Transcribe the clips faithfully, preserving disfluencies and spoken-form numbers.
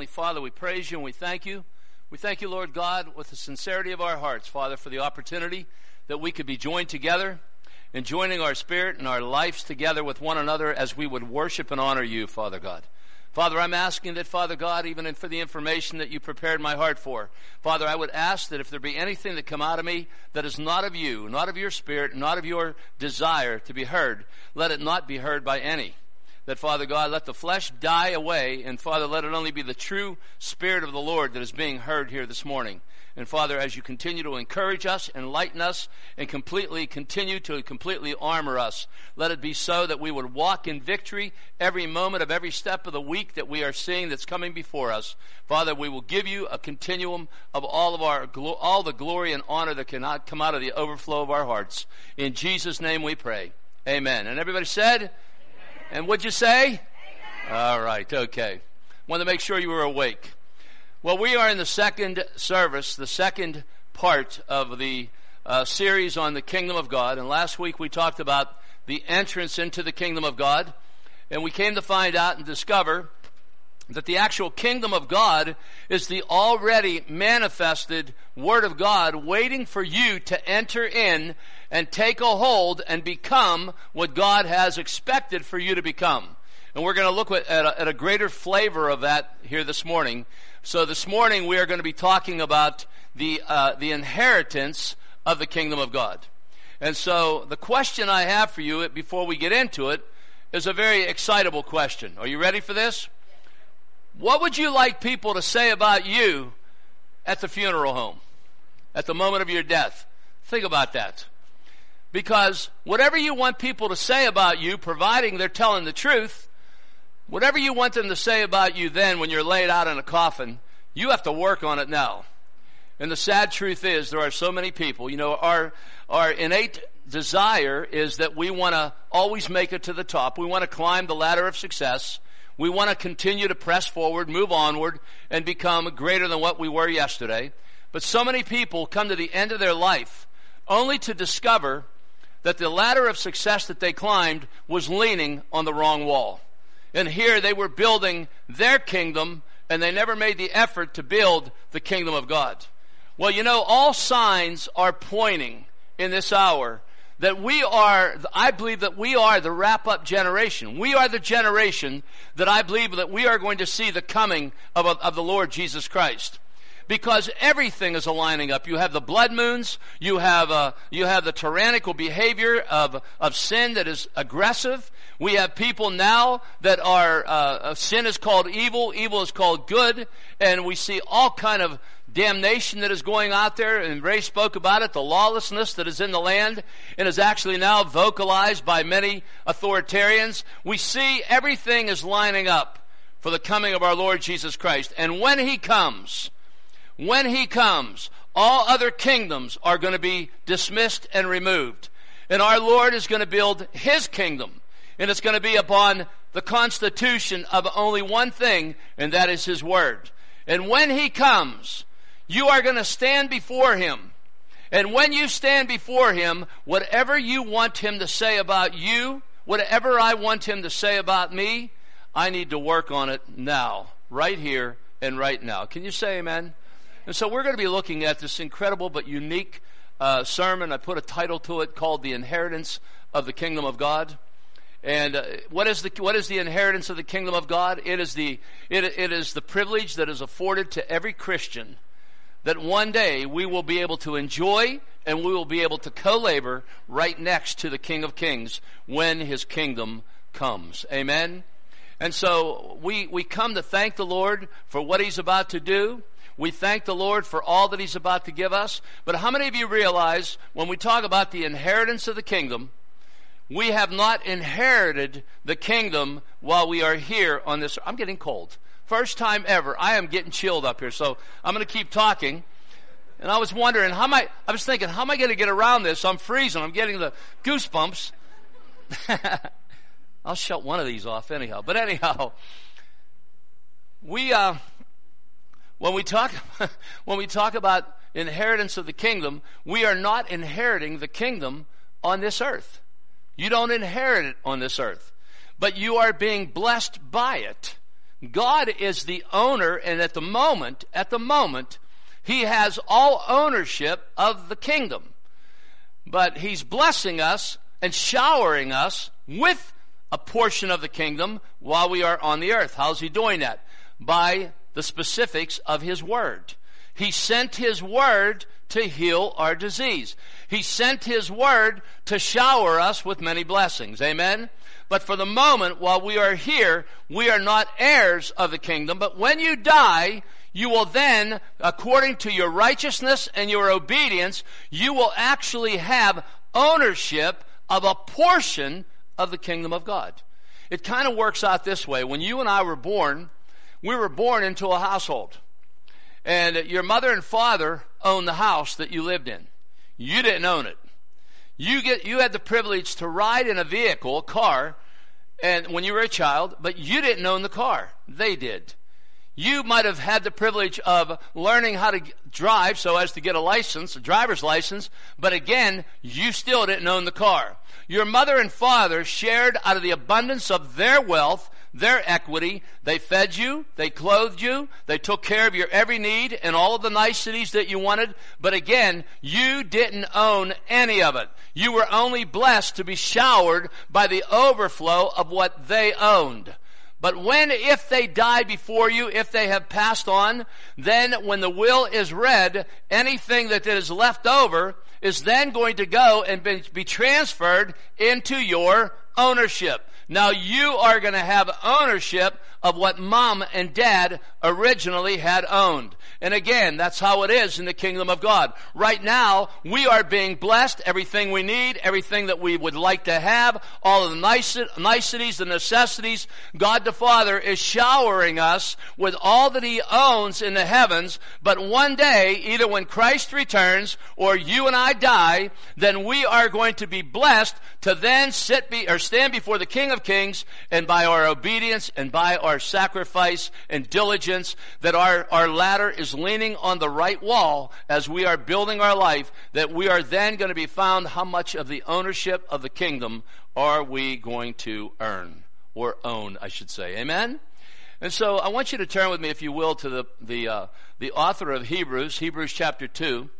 Father, we praise you and we thank you. We thank you, Lord God, with the sincerity of our hearts, Father, for the opportunity that we could be joined together and joining our spirit and our lives together with one another as we would worship and honor you, Father God. Father, I'm asking that, Father God, even for the information that you prepared my heart for, Father, I would ask that if there be anything that come out of me that is not of you, not of your spirit, not of your desire to be heard, let it not be heard by any. That, Father God, let the flesh die away, and, Father, let it only be the true Spirit of the Lord that is being heard here this morning. And, Father, as you continue to encourage us, enlighten us, and completely continue to completely armor us, let it be so that we would walk in victory every moment of every step of the week that we are seeing that's coming before us. Father, we will give you a continuum of all of our all the glory and honor that cannot come out of the overflow of our hearts. In Jesus' name we pray. Amen. And everybody said... And what'd you say? Amen. All right, okay. Want to make sure you were awake. Well, we are in the second service, the second part of the uh, series on the kingdom of God. And last week we talked about the entrance into the kingdom of God. And we came to find out and discover that the actual kingdom of God is the already manifested Word of God waiting for you to enter in and take a hold and become what God has expected for you to become. And we're going to look at a, at a greater flavor of that here this morning. So this morning we are going to be talking about the uh, the inheritance of the kingdom of God. And so the question I have for you before we get into it is a very excitable question. Are you ready for this? What would you like people to say about you at the funeral home, at the moment of your death? Think about that. Because whatever you want people to say about you, providing they're telling the truth, whatever you want them to say about you then when you're laid out in a coffin, you have to work on it now. And the sad truth is there are so many people, you know, our our innate desire is that we want to always make it to the top. We want to climb the ladder of success. We want to continue to press forward, move onward, and become greater than what we were yesterday. But so many people come to the end of their life only to discover that the ladder of success that they climbed was leaning on the wrong wall. And here they were building their kingdom, and they never made the effort to build the kingdom of God. Well, you know, all signs are pointing in this hour that we are, I believe that we are the wrap-up generation. We are the generation that I believe that we are going to see the coming of, of the Lord Jesus Christ. Because everything is aligning up. You have the blood moons. You have uh, you have the tyrannical behavior of of sin that is aggressive. We have people now that are uh, sin is called evil, evil is called good, and we see all kind of damnation that is going out there. And Ray spoke about it, the lawlessness that is in the land, and is actually now vocalized by many authoritarians. We see everything is lining up for the coming of our Lord Jesus Christ, and when He comes. When He comes, all other kingdoms are going to be dismissed and removed. And our Lord is going to build His kingdom. And it's going to be upon the constitution of only one thing, and that is His Word. And when He comes, you are going to stand before Him. And when you stand before Him, whatever you want Him to say about you, whatever I want Him to say about me, I need to work on it now, right here and right now. Can you say amen? And so we're going to be looking at this incredible but unique uh, sermon. I put a title to it called The Inheritance of the Kingdom of God. And uh, what is the what is the inheritance of the kingdom of God? It is the it, it is the privilege that is afforded to every Christian that one day we will be able to enjoy and we will be able to co-labor right next to the King of Kings when His kingdom comes. Amen? And so we, we come to thank the Lord for what He's about to do. We thank the Lord for all that He's about to give us. But how many of you realize when we talk about the inheritance of the kingdom, we have not inherited the kingdom while we are here on this. I'm getting cold. First time ever. I am getting chilled up here. So I'm going to keep talking. And I was wondering, how am I, I was thinking, how am I going to get around this? I'm freezing. I'm getting the goosebumps. I'll shut one of these off anyhow. But anyhow, we, uh, when we talk, when we talk about inheritance of the kingdom, we are not inheriting the kingdom on this earth. You don't inherit it on this earth, but you are being blessed by it. God is the owner, and at the moment, at the moment, He has all ownership of the kingdom. But He's blessing us and showering us with a portion of the kingdom while we are on the earth. How's He doing that? By the specifics of His Word. He sent His Word to heal our disease. He sent His Word to shower us with many blessings. Amen? But for the moment, while we are here, we are not heirs of the kingdom. But when you die, you will then, according to your righteousness and your obedience, you will actually have ownership of a portion of the kingdom of God. It kind of works out this way. When you and I were born, we were born into a household. And your mother and father owned the house that you lived in. You didn't own it. You get you had the privilege to ride in a vehicle, a car, and when you were a child, but you didn't own the car. They did. You might have had the privilege of learning how to drive so as to get a license, a driver's license, but again, you still didn't own the car. Your mother and father shared out of the abundance of their wealth, their equity. They fed you, they clothed you, they took care of your every need and all of the niceties that you wanted. But again, you didn't own any of it. You were only blessed to be showered by the overflow of what they owned. But when, if they die before you, if they have passed on, then when the will is read, anything that is left over is then going to go and be, be transferred into your ownership. Now you are going to have ownership of what mom and dad originally had owned. And again, that's how it is in the kingdom of God. Right now, we are being blessed, everything we need, everything that we would like to have, all of the niceties, the necessities. God the Father is showering us with all that He owns in the heavens. But one day, either when Christ returns or you and I die, then we are going to be blessed to then sit be, or stand before the King of Kings, and by our obedience and by our sacrifice and diligence, that our, our ladder is leaning on the right wall as we are building our life, that we are then going to be found how much of the ownership of the kingdom are we going to earn, or own, I should say. Amen? And so I want you to turn with me, if you will, to the, the, uh, the author of Hebrews, Hebrews chapter two.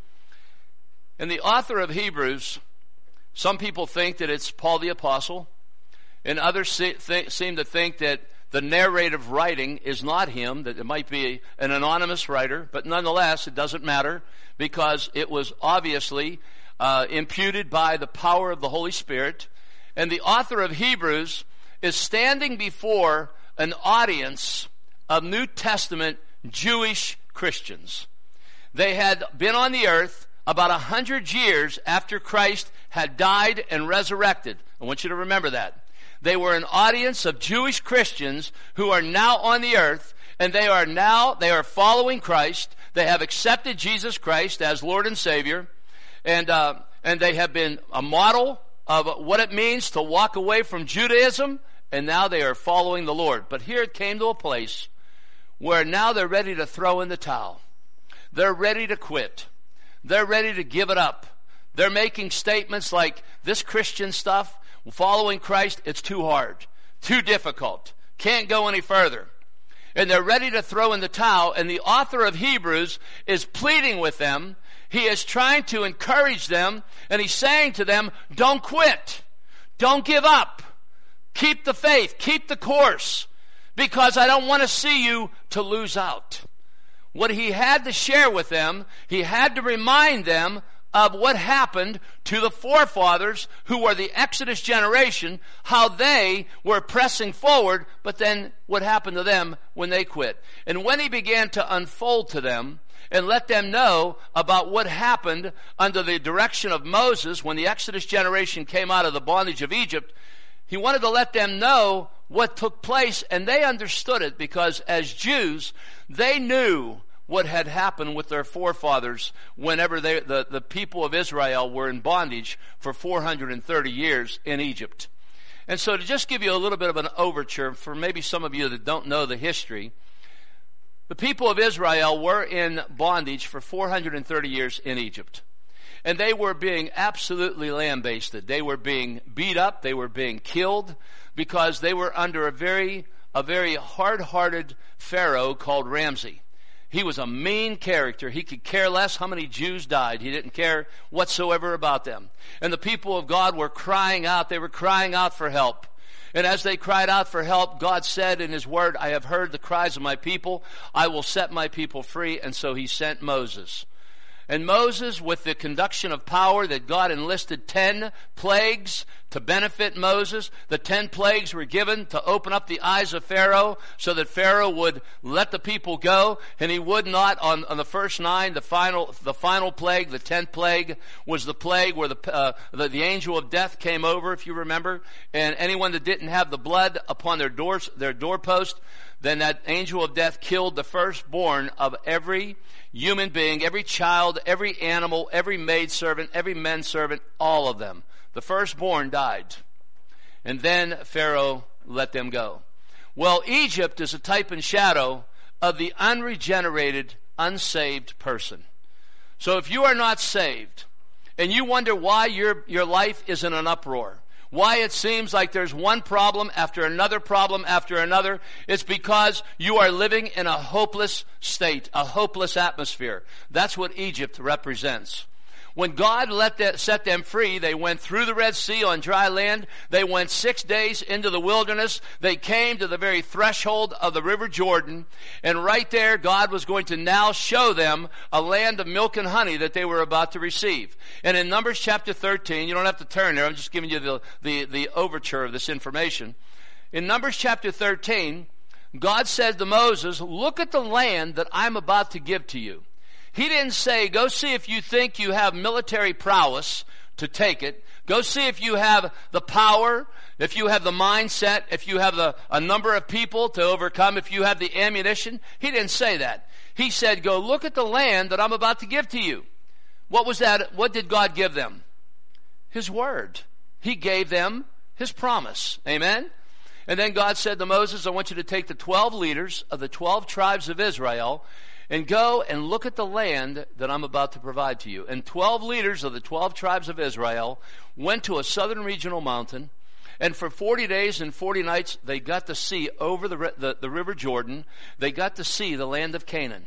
And the author of Hebrews, some people think that it's Paul the Apostle, and others see, th- seem to think that the narrative writing is not him, that it might be an anonymous writer, but nonetheless, it doesn't matter, because it was obviously uh, imputed by the power of the Holy Spirit. And the author of Hebrews is standing before an audience of New Testament Jewish Christians. They had been on the earth about a hundred years after Christ had died and resurrected. I want you to remember that. They were an audience of Jewish Christians who are now on the earth, and they are now, they are following Christ. They have accepted Jesus Christ as Lord and Savior, and uh, and they have been a model of what it means to walk away from Judaism, and now they are following the Lord. But here it came to a place where now they're ready to throw in the towel. They're ready to quit. They're ready to give it up. They're making statements like, this Christian stuff, following Christ, it's too hard, too difficult, can't go any further. And they're ready to throw in the towel, and the author of Hebrews is pleading with them. He is trying to encourage them, and he's saying to them, don't quit, don't give up, keep the faith, keep the course, because I don't want to see you to lose out. What he had to share with them, he had to remind them of what happened to the forefathers who were the Exodus generation, how they were pressing forward, but then what happened to them when they quit. And when he began to unfold to them and let them know about what happened under the direction of Moses when the Exodus generation came out of the bondage of Egypt, he wanted to let them know what took place, and they understood it, because as Jews, they knew what had happened with their forefathers whenever they, the, the people of Israel were in bondage for four hundred thirty years in Egypt. And so to just give you a little bit of an overture for maybe some of you that don't know the history, the people of Israel were in bondage for four hundred thirty years in Egypt. And they were being absolutely lambasted. They were being beat up. They were being killed because they were under a very a very hard-hearted Pharaoh called Ramses. He was a mean character. He could care less how many Jews died. He didn't care whatsoever about them. And the people of God were crying out. They were crying out for help. And as they cried out for help, God said in his word, I have heard the cries of my people. I will set my people free. And so he sent Moses. And Moses, with the conduction of power that God enlisted ten plagues to benefit Moses. The ten plagues were given to open up the eyes of Pharaoh so that Pharaoh would let the people go, and he would not. On, on the first nine, the final the final plague, the tenth plague, was the plague where the, uh, the the angel of death came over, if you remember, and anyone that didn't have the blood upon their doors their doorpost, then that angel of death killed the firstborn of every human being, every child, every animal, every maidservant, every manservant, all of them. The firstborn died. And then Pharaoh let them go. Well, Egypt is a type and shadow of the unregenerated, unsaved person. So if you are not saved, and you wonder why your, your life is in an uproar, why it seems like there's one problem after another problem after another, it's because you are living in a hopeless state, a hopeless atmosphere. That's what Egypt represents. When God let that, set them free, they went through the Red Sea on dry land. They went six days into the wilderness. They came to the very threshold of the River Jordan. And right there, God was going to now show them a land of milk and honey that they were about to receive. And in Numbers chapter thirteen, you don't have to turn there. I'm just giving you the, the, the overture of this information. In Numbers chapter thirteen, God said to Moses, look at the land that I'm about to give to you. He didn't say, go see if you think you have military prowess to take it. Go see if you have the power, if you have the mindset, if you have the, a number of people to overcome, if you have the ammunition. He didn't say that. He said, go look at the land that I'm about to give to you. What was that? What did God give them? His word. He gave them his promise. Amen? And then God said to Moses, I want you to take the twelve leaders of the twelve tribes of Israel and go and look at the land that I'm about to provide to you. And twelve leaders of the twelve tribes of Israel went to a southern regional mountain, and for forty days and forty nights they got to see over the, the, the river Jordan, they got to see the land of Canaan.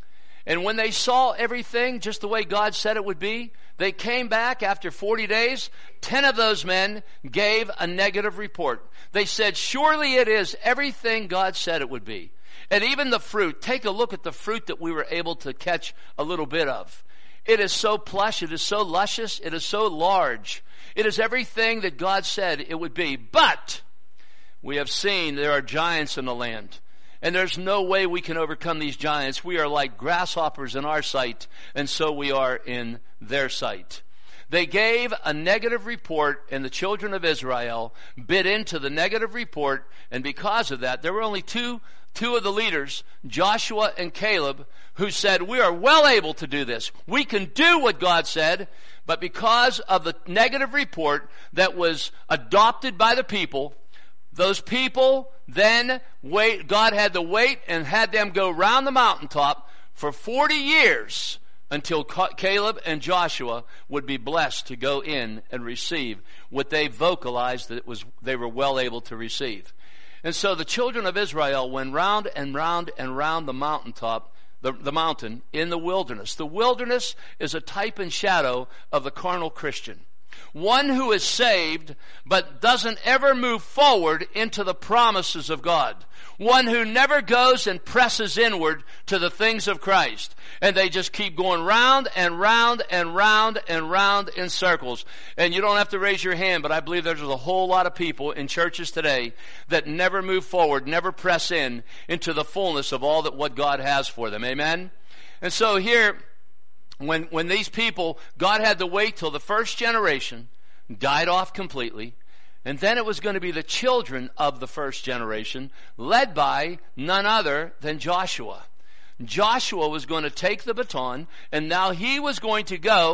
And when they saw everything just the way God said it would be, they came back after forty days. Ten of those men gave a negative report. They said, surely it is everything God said it would be. And even the fruit, take a look at the fruit that we were able to catch a little bit of. It is so plush, it is so luscious, it is so large. It is everything that God said it would be. But we have seen there are giants in the land. And there's no way we can overcome these giants. We are like grasshoppers in our sight, and so we are in their sight. They gave a negative report, and the children of Israel bit into the negative report, and because of that, there were only two Two of the leaders, Joshua and Caleb, who said, we are well able to do this. We can do what God said, but because of the negative report that was adopted by the people, those people then wait, God had to wait and had them go round the mountaintop for forty years until Caleb and Joshua would be blessed to go in and receive what they vocalized that it was they were well able to receive. And so the children of Israel went round and round and round the mountaintop, the, the mountain in the wilderness. The wilderness is a type and shadow of the carnal Christian. One who is saved but doesn't ever move forward into the promises of God. One who never goes and presses inward to the things of Christ. And they just keep going round and round and round and round in circles. And you don't have to raise your hand, but I believe there's a whole lot of people in churches today that never move forward, never press in into the fullness of all that what God has for them. Amen? And so here, when, when these people, God had to wait till the first generation died off completely. And then it was going to be the children of the first generation, led by none other than Joshua. Joshua was going to take the baton, and now he was going to go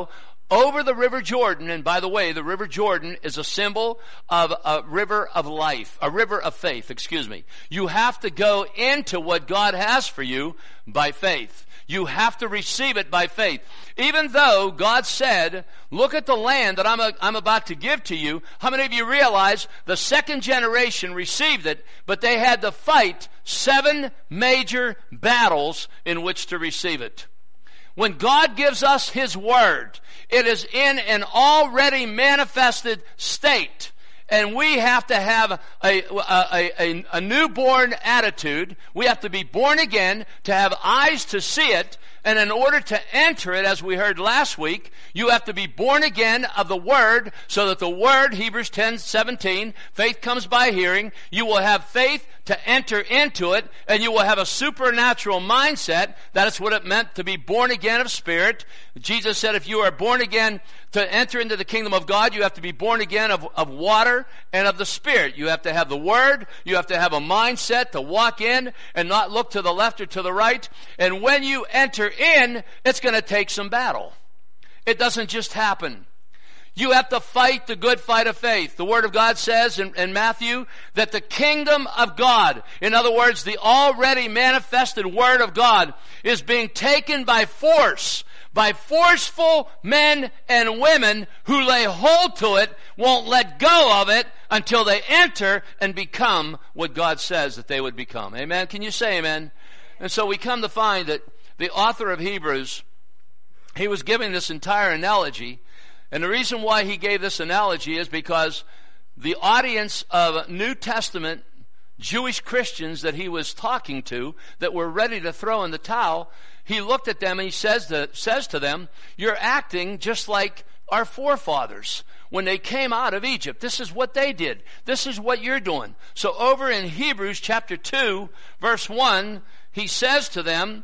over the river Jordan. And by the way, the river Jordan is a symbol of a river of life, a river of faith, excuse me. You have to go into what God has for you by faith. You have to receive it by faith. Even though God said, look at the land that I'm, a, I'm about to give to you, how many of you realize the second generation received it, but they had to fight seven major battles in which to receive it? When God gives us His Word, it is in an already manifested state. And we have to have a, a, a, a newborn attitude. We have to be born again to have eyes to see it. And in order to enter it, as we heard last week, you have to be born again of the Word, so that the Word, Hebrews ten seventeen, faith comes by hearing. You will have faith to enter into it, and you will have a supernatural mindset. That is what it meant to be born again of spirit. Jesus said if you are born again to enter into the kingdom of God, you have to be born again of, of water and of the Spirit. You have to have the Word. You have to have a mindset to walk in and not look to the left or to the right. And when you enter in, it's going to take some battle. It doesn't just happen. You have to fight the good fight of faith. The Word of God says in, in Matthew that the kingdom of God, in other words, the already manifested Word of God, is being taken by force, by forceful men and women who lay hold to it, won't let go of it until they enter and become what God says that they would become. Amen? Can you say amen? And so we come to find that the author of Hebrews, he was giving this entire analogy. And the reason why he gave this analogy is because the audience of New Testament Jewish Christians that he was talking to that were ready to throw in the towel, he looked at them and he says to, says to them, you're acting just like our forefathers when they came out of Egypt. This is what they did. This is what you're doing. So over in Hebrews chapter two, verse one, he says to them,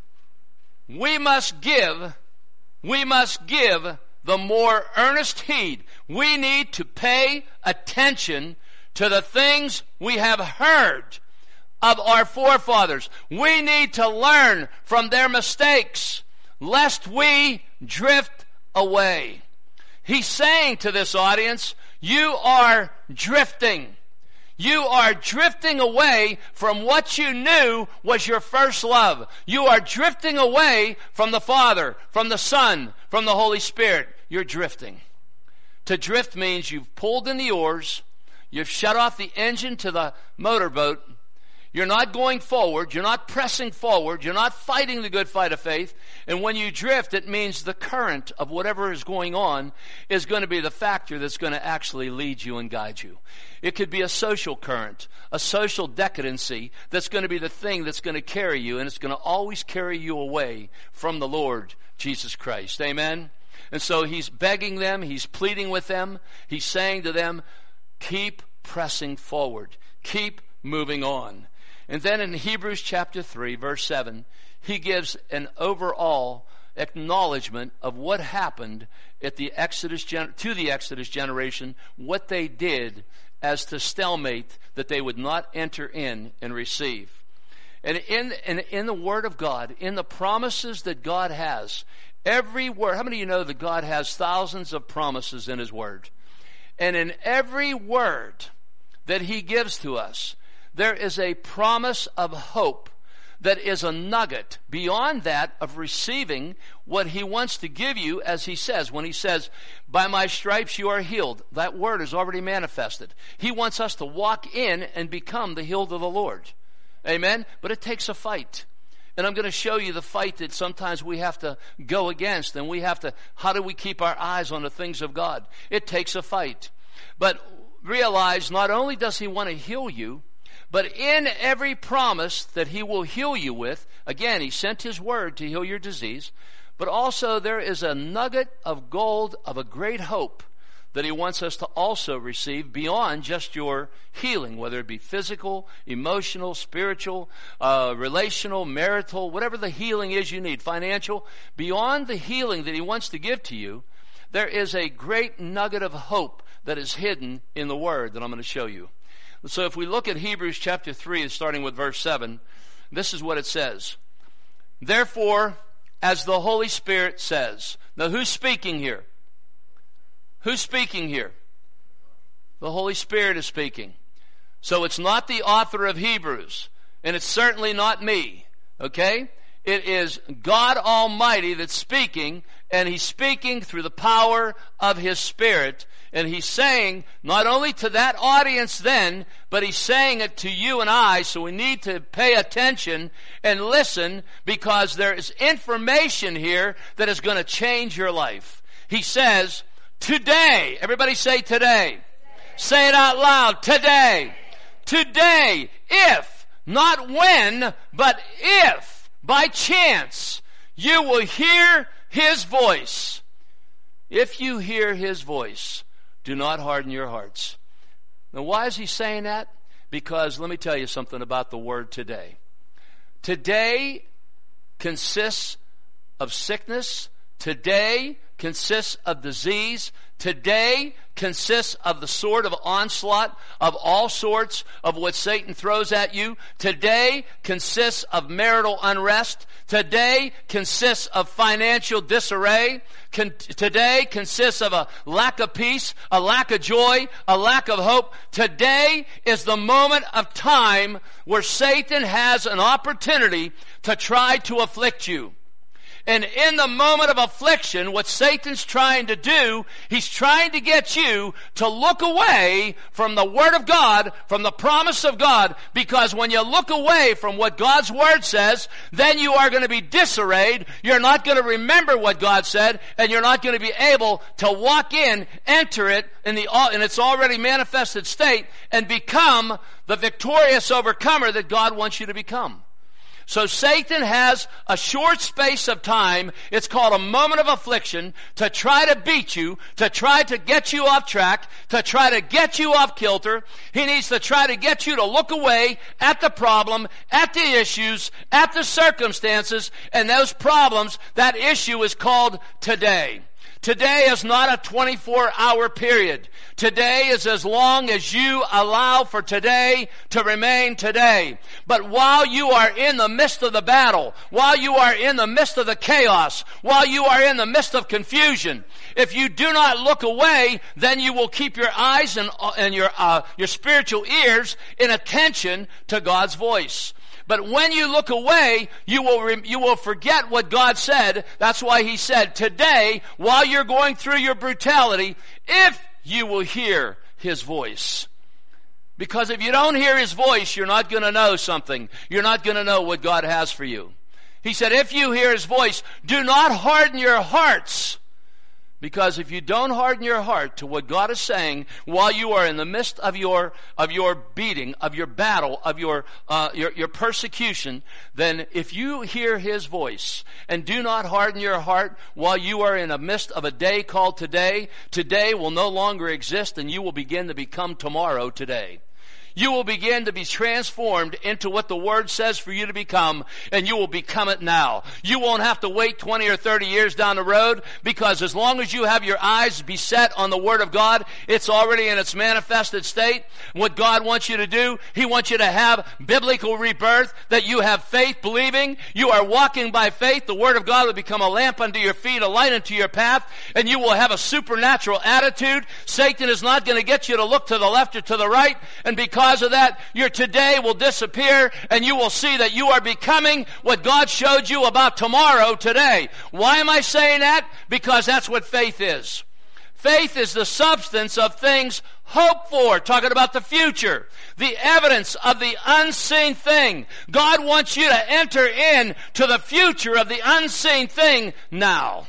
we must give, we must give the more earnest heed. We need to pay attention to the things we have heard of our forefathers. We need to learn from their mistakes, lest we drift away. He's saying to this audience, you are drifting. You are drifting away from what you knew was your first love. You are drifting away from the Father, from the Son, from the Holy Spirit. You're drifting. To drift means you've pulled in the oars, you've shut off the engine to the motorboat, you're not going forward, you're not pressing forward, you're not fighting the good fight of faith, and when you drift, it means the current of whatever is going on is going to be the factor that's going to actually lead you and guide you. It could be a social current, a social decadency that's going to be the thing that's going to carry you, and it's going to always carry you away from the Lord Jesus Christ. Amen? And so he's begging them, he's pleading with them, he's saying to them, keep pressing forward, keep moving on. And then in Hebrews chapter three, verse seven, he gives an overall acknowledgement of what happened at the Exodus gen- to the Exodus generation, what they did as to stalemate that they would not enter in and receive. And in, in, in the Word of God, in the promises that God has, every word, how many of you know that God has thousands of promises in His Word? And in every word that He gives to us, there is a promise of hope that is a nugget beyond that of receiving what He wants to give you, as He says. When He says, by my stripes you are healed, that word is already manifested. He wants us to walk in and become the healed of the Lord. Amen? But it takes a fight. And I'm going to show you the fight that sometimes we have to go against, and we have to, how do we keep our eyes on the things of God? It takes a fight. But realize, not only does He want to heal you, but in every promise that He will heal you with, again, He sent His word to heal your disease, but also there is a nugget of gold of a great hope that He wants us to also receive beyond just your healing, whether it be physical, emotional, spiritual, uh, relational, marital, whatever the healing is you need, financial. Beyond the healing that He wants to give to you, there is a great nugget of hope that is hidden in the Word that I'm going to show you. So if we look at Hebrews chapter three, starting with verse seven, this is what it says. Therefore, as the Holy Spirit says. Now who's speaking here? Who's speaking here? The Holy Spirit is speaking. So it's not the author of Hebrews, and it's certainly not me, okay? It is God Almighty that's speaking, and He's speaking through the power of His Spirit. And He's saying, not only to that audience then, but He's saying it to you and I, so we need to pay attention and listen, because there is information here that is going to change your life. He says, today, everybody say today. Today. Say it out loud, today. Today, if, not when, but if, by chance, you will hear His voice. If you hear His voice, do not harden your hearts. Now, why is He saying that? Because let me tell you something about the word today. Today consists of sickness. Today consists of disease. Today consists of the sort of onslaught of all sorts of what Satan throws at you. Today consists of marital unrest. Today consists of financial disarray. Con- today consists of a lack of peace, a lack of joy, a lack of hope. Today is the moment of time where Satan has an opportunity to try to afflict you. And in the moment of affliction, what Satan's trying to do, he's trying to get you to look away from the Word of God, from the promise of God, because when you look away from what God's Word says, then you are going to be disarrayed, you're not going to remember what God said, and you're not going to be able to walk in, enter it in, the, in its already manifested state, and become the victorious overcomer that God wants you to become. So Satan has a short space of time, it's called a moment of affliction, to try to beat you, to try to get you off track, to try to get you off kilter. He needs to try to get you to look away at the problem, at the issues, at the circumstances, and those problems, that issue is called today. Today is not a twenty-four hour period. Today is as long as you allow for today to remain today. But while you are in the midst of the battle, while you are in the midst of the chaos, while you are in the midst of confusion, if you do not look away, then you will keep your eyes and, and your, uh, your spiritual ears in attention to God's voice. But when you look away, you will re- you will forget what God said. That's why He said, today, while you're going through your brutality, if you will hear His voice. Because if you don't hear His voice, you're not going to know something. You're not going to know what God has for you. He said, if you hear His voice, do not harden your hearts. Because if you don't harden your heart to what God is saying while you are in the midst of your of your beating, of your battle, of your uh, your, your persecution, then if you hear His voice and do not harden your heart while you are in the midst of a day called today, today will no longer exist, and you will begin to become tomorrow today. You will begin to be transformed into what the Word says for you to become, and you will become it now. You won't have to wait twenty or thirty years down the road, because as long as you have your eyes be set on the Word of God, it's already in its manifested state. What God wants you to do, He wants you to have biblical rebirth, that you have faith believing. You are walking by faith. The Word of God will become a lamp unto your feet, a light unto your path, and you will have a supernatural attitude. Satan is not going to get you to look to the left or to the right, and because Because of that, your today will disappear, and you will see that you are becoming what God showed you about tomorrow today. Why am I saying that? Because that's what faith is. Faith is the substance of things hoped for, talking about the future, the evidence of the unseen thing. God wants you to enter in to the future of the unseen thing now.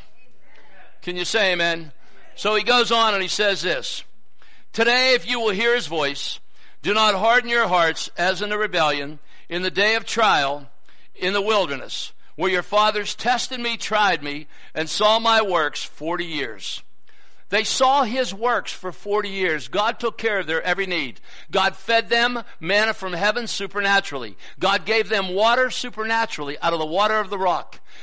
Can you say amen? So he goes on and he says this, today if you will hear His voice, do not harden your hearts as in the rebellion, in the day of trial, in the wilderness, where your fathers tested me, tried me, and saw my works forty years. They saw His works for forty years. God took care of their every need. God fed them manna from heaven supernaturally. God gave them water supernaturally out of the water of the rock.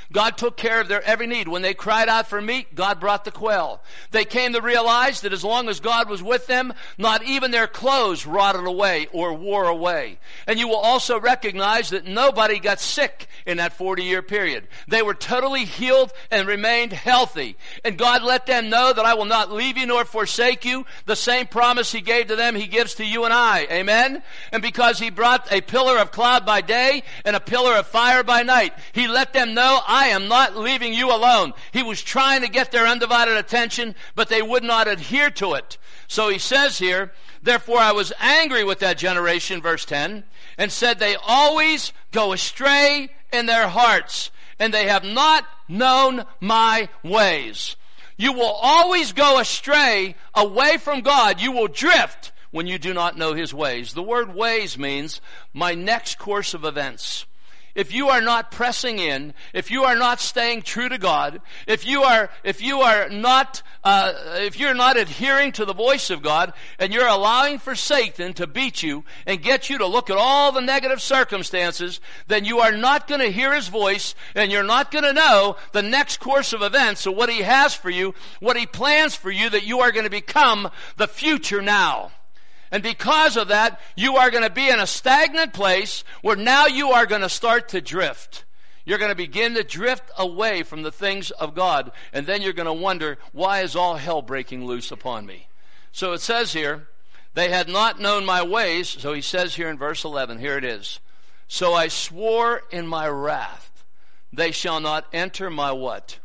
God took care of their every need. When they cried out for meat, God brought the quail. They came to realize that as long as God was with them, not even their clothes rotted away or wore away. And you will also recognize that nobody got sick in that forty-year period. They were totally healed and remained healthy. And God let them know that I will not leave you nor forsake you. The same promise He gave to them, He gives to you and I. Amen? And because He brought a pillar of cloud by day and a pillar of fire by night, He let them know, I am not leaving you alone. He was trying to get their undivided attention, but they would not adhere to it. So He says here, therefore I was angry with that generation, verse ten, and said they always go astray in their hearts, and they have not known my ways. You will always go astray away from God. You will drift when you do not know His ways. The word ways means my next course of events. If you are not pressing in, if you are not staying true to God, if you are, if you are not, uh, if you're not adhering to the voice of God, and you're allowing for Satan to beat you and get you to look at all the negative circumstances, then you are not going to hear his voice, and you're not going to know the next course of events of what he has for you, what he plans for you, that you are going to become the future now. And because of that, you are going to be in a stagnant place where now you are going to start to drift. You're going to begin to drift away from the things of God. And then you're going to wonder, why is all hell breaking loose upon me? So it says here, they had not known my ways. So he says here in verse eleven, here it is. So I swore in my wrath, they shall not enter my what?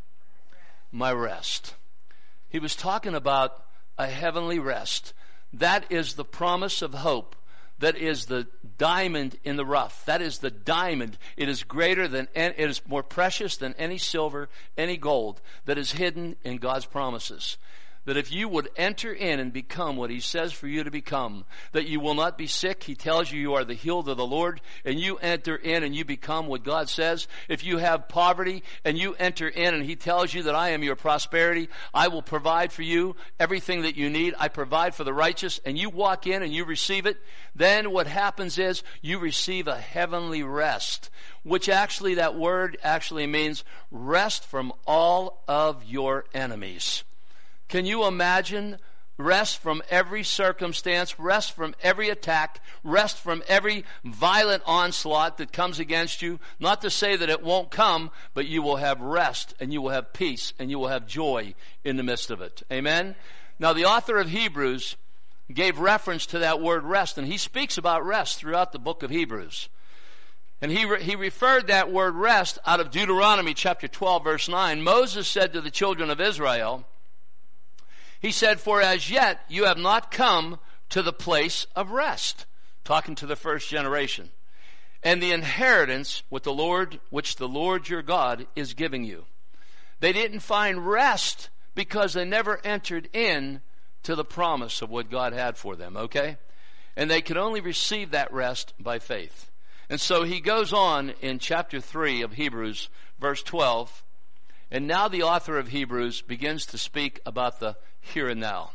My rest. He was talking about a heavenly rest. That is the promise of hope. That is the diamond in the rough. That is the diamond. It is greater than, it is more precious than any silver, any gold that is hidden in God's promises. That if you would enter in and become what he says for you to become, that you will not be sick. He tells you you are the healed of the Lord, and you enter in and you become what God says. If you have poverty and you enter in and he tells you that I am your prosperity, I will provide for you everything that you need. I provide for the righteous, and you walk in and you receive it, then what happens is you receive a heavenly rest, which actually that word actually means rest from all of your enemies. Can you imagine rest from every circumstance, rest from every attack, rest from every violent onslaught that comes against you? Not to say that it won't come, but you will have rest, and you will have peace, and you will have joy in the midst of it. Amen? Now, the author of Hebrews gave reference to that word rest, and he speaks about rest throughout the book of Hebrews. And he re- he referred that word rest out of Deuteronomy chapter twelve, verse nine. Moses said to the children of Israel, he said, for as yet you have not come to the place of rest, talking to the first generation, and the inheritance with the Lord, which the Lord your God is giving you. They didn't find rest because they never entered in to the promise of what God had for them, okay? And they could only receive that rest by faith. And so he goes on in chapter three of Hebrews, verse twelve, and now the author of Hebrews begins to speak about the here and now.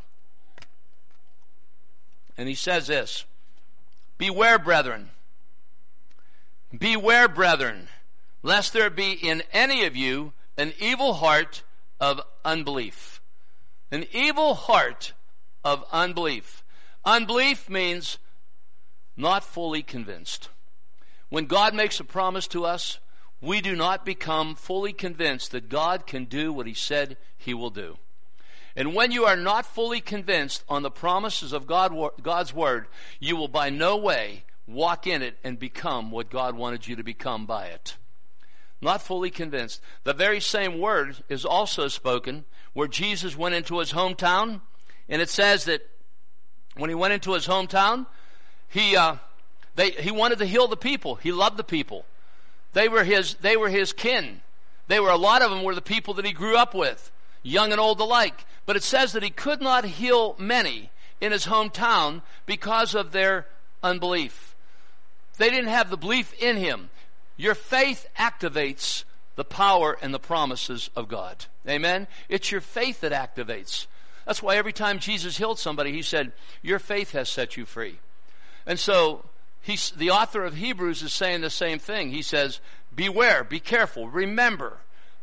And he says this, beware, brethren, beware, brethren, lest there be in any of you an evil heart of unbelief. An evil heart of unbelief. Unbelief means not fully convinced. When God makes a promise to us, we do not become fully convinced that God can do what he said he will do. And when you are not fully convinced on the promises of God, God's word, you will by no way walk in it and become what God wanted you to become by it. Not fully convinced. The very same word is also spoken where Jesus went into his hometown, and it says that when he went into his hometown, he uh, they, he wanted to heal the people. He loved the people. They were his, they were his kin. They were, a lot of them were the people that he grew up with, young and old alike. But it says that he could not heal many in his hometown because of their unbelief. They didn't have the belief in him. Your faith activates the power and the promises of God. Amen? It's your faith that activates. That's why every time Jesus healed somebody, he said, your faith has set you free. And so, He's, the author of Hebrews is saying the same thing. He says, beware, be careful, remember,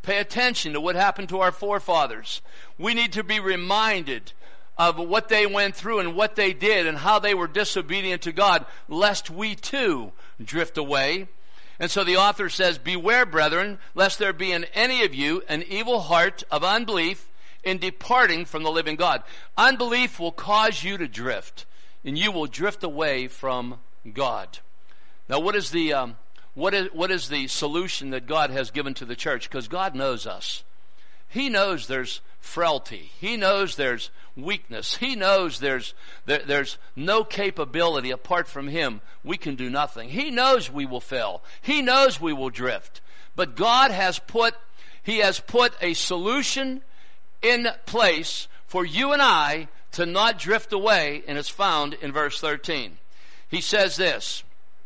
pay attention to what happened to our forefathers. We need to be reminded of what they went through and what they did and how they were disobedient to God, lest we too drift away. And so the author says, beware, brethren, lest there be in any of you an evil heart of unbelief in departing from the living God. Unbelief will cause you to drift, and you will drift away from God. Now, what is the um, what is what is the solution that God has given to the church? Because God knows us. He knows there's frailty. He knows there's weakness. He knows there's there, there's no capability apart from Him. We can do nothing. He knows we will fail. He knows we will drift. But God has put He has put a solution in place for you and I to not drift away, and it's found in verse thirteen. He says this,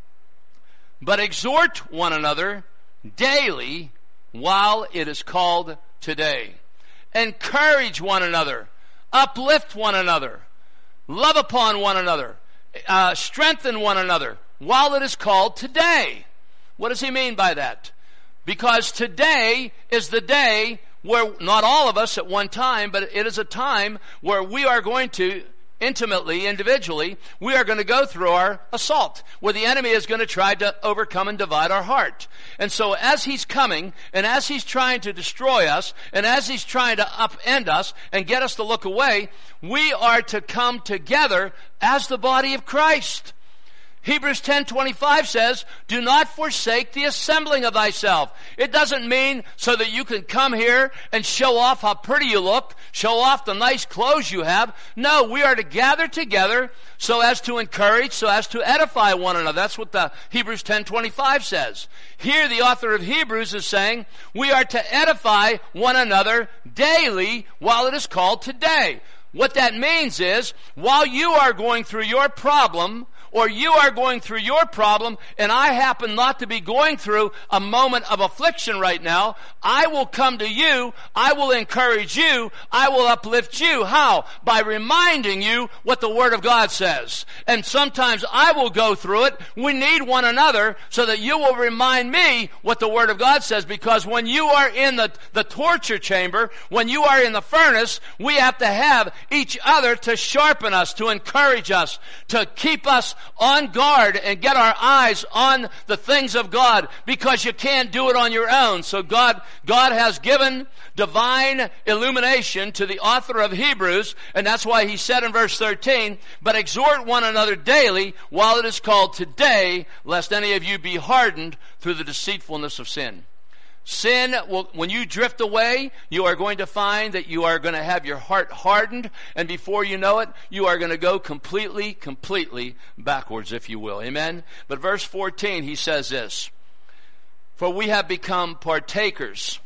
but exhort one another daily while it is called today. Encourage one another. Uplift one another. Love upon one another. Uh, strengthen one another while it is called today. What does he mean by that? Because today is the day where, not all of us at one time, but it is a time where we are going to intimately, individually, we are going to go through our assault, where the enemy is going to try to overcome and divide our heart. And so as he's coming, and as he's trying to destroy us, and as he's trying to upend us and get us to look away, we are to come together as the body of Christ. Hebrews ten twenty-five says, do not forsake the assembling of thyself. It doesn't mean so that you can come here and show off how pretty you look, show off the nice clothes you have. No, we are to gather together so as to encourage, so as to edify one another. That's what the Hebrews ten twenty-five says. Here the author of Hebrews is saying, we are to edify one another daily while it is called today. What that means is, while you are going through your problem, or you are going through your problem, and I happen not to be going through a moment of affliction right now, I will come to you, I will encourage you, I will uplift you. How? By reminding you what the Word of God says. And sometimes I will go through it. We need one another so that you will remind me what the Word of God says, because when you are in the, the torture chamber, when you are in the furnace, we have to have each other to sharpen us, to encourage us, to keep us on guard and get our eyes on the things of God, because you can't do it on your own. So God, God has given divine illumination to the author of Hebrews, and that's why he said in verse thirteen, but exhort one another daily while it is called today, lest any of you be hardened through the deceitfulness of sin. Sin, will, when you drift away, you are going to find that you are going to have your heart hardened, and before you know it, you are going to go completely, completely backwards, if you will. Amen? But verse fourteen, he says this, for we have become partakers.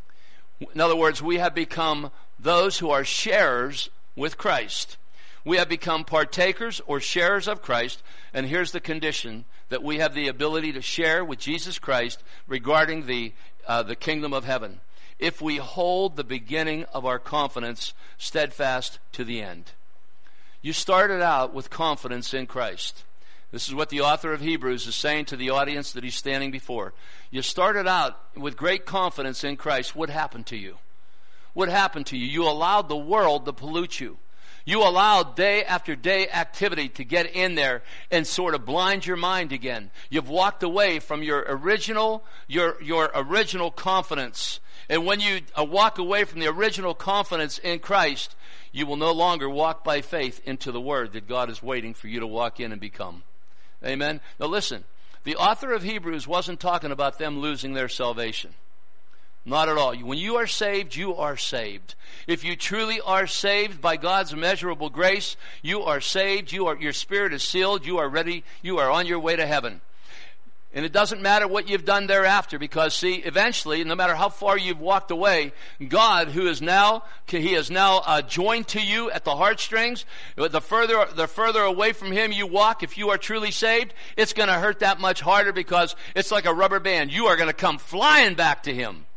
In other words, we have become those who are sharers with Christ. We have become partakers or sharers of Christ, and here's the condition, that we have the ability to share with Jesus Christ regarding the Uh, the kingdom of heaven, if we hold the beginning of our confidence steadfast to the end. You started out with confidence in Christ. This is what the author of Hebrews is saying to the audience that he's standing before. You started out with great confidence in Christ. What happened to you? What happened to you? You allowed the world to pollute you. You allowed day after day activity to get in there and sort of blind your mind again. You've walked away from your original, your, your original confidence. And when you uh, walk away from the original confidence in Christ, you will no longer walk by faith into the Word that God is waiting for you to walk in and become. Amen? Now listen, the author of Hebrews wasn't talking about them losing their salvation. Not at all. When you are saved, you are saved. If you truly are saved by God's immeasurable grace, you are saved. You are, your spirit is sealed. You are ready. You are on your way to heaven. And it doesn't matter what you've done thereafter, because see, eventually, no matter how far you've walked away, God, who is now, He is now uh, joined to you at the heartstrings. The further, the further away from Him you walk, if you are truly saved, it's going to hurt that much harder, because it's like a rubber band. You are going to come flying back to Him.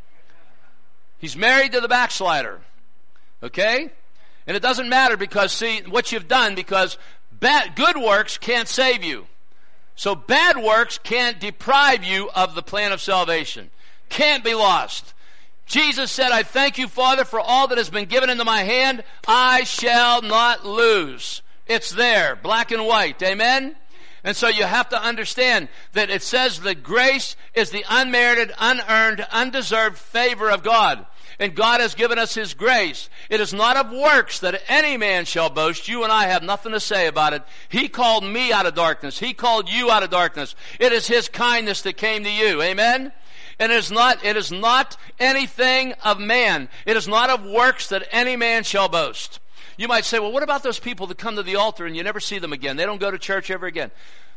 He's married to the backslider. Okay? And it doesn't matter, because see what you've done, because bad, good works can't save you. So bad works can't deprive you of the plan of salvation. Can't be lost. Jesus said, I thank you, Father, for all that has been given into my hand. I shall not lose. It's there, black and white. Amen? And so you have to understand that it says that grace is the unmerited, unearned, undeserved favor of God. And God has given us His grace. It is not of works that any man shall boast. You and I have nothing to say about it. He called me out of darkness. He called you out of darkness. It is His kindness that came to you. Amen? And it is not, it is not anything of man. It is not of works that any man shall boast. You might say, well, what about those people that come to the altar and you never see them again? They don't go to church ever again.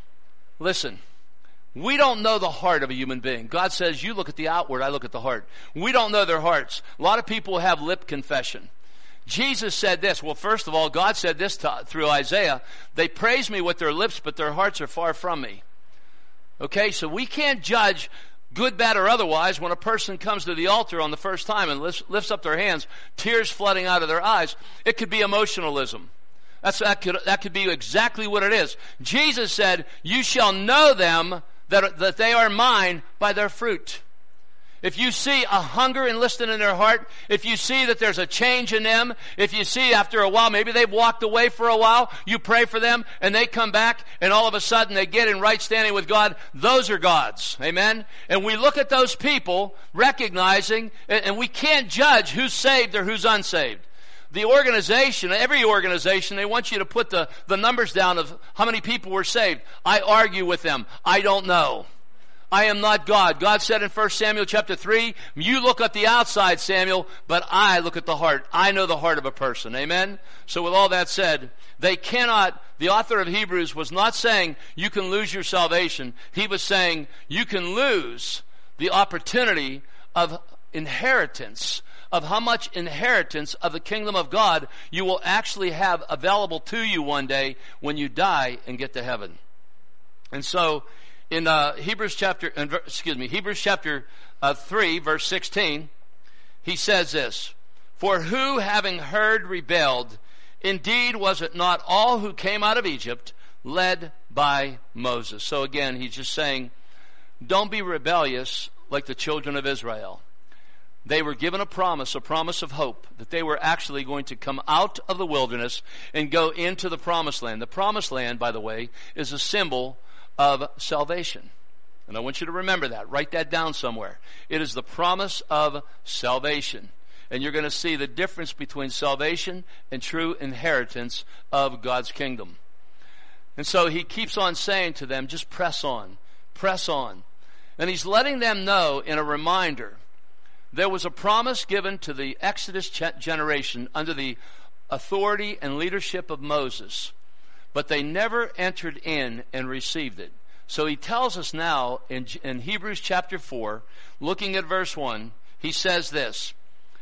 Listen. We don't know the heart of a human being. God says, you look at the outward, I look at the heart. We don't know their hearts. A lot of people have lip confession. Jesus said this. Well, first of all, God said this to, through Isaiah. They praise me with their lips, but their hearts are far from me. Okay, so we can't judge good, bad, or otherwise when a person comes to the altar on the first time and lifts, lifts up their hands, tears flooding out of their eyes. It could be emotionalism. That's, that, could, that could be exactly what it is. Jesus said, you shall know them That, that they are mine by their fruit. If you see a hunger enlisted in their heart, if you see that there's a change in them, if you see after a while, maybe they've walked away for a while, you pray for them, and they come back, and all of a sudden they get in right standing with God, those are God's. Amen? And we look at those people, recognizing, and we can't judge who's saved or who's unsaved. The organization, every organization, they want you to put the, the numbers down of how many people were saved. I argue with them. I don't know. I am not God. God said in First Samuel chapter three, you look at the outside, Samuel, but I look at the heart. I know the heart of a person. Amen? So with all that said, they cannot, the author of Hebrews was not saying you can lose your salvation. He was saying you can lose the opportunity of inheritance, of how much inheritance of the kingdom of God you will actually have available to you one day when you die and get to heaven. And so, in uh, Hebrews chapter, uh, excuse me, Hebrews chapter uh, three, verse sixteen, he says this: For who, having heard, rebelled? Indeed, was it not all who came out of Egypt, led by Moses? So again, he's just saying, don't be rebellious like the children of Israel. They were given a promise, a promise of hope, that they were actually going to come out of the wilderness and go into the promised land. The promised land, by the way, is a symbol of salvation. And I want you to remember that. Write that down somewhere. It is the promise of salvation. And you're going to see the difference between salvation and true inheritance of God's kingdom. And so he keeps on saying to them, just press on, press on. And he's letting them know in a reminder, there was a promise given to the Exodus generation under the authority and leadership of Moses, but they never entered in and received it. So he tells us now in, in Hebrews chapter four, looking at verse one, he says this: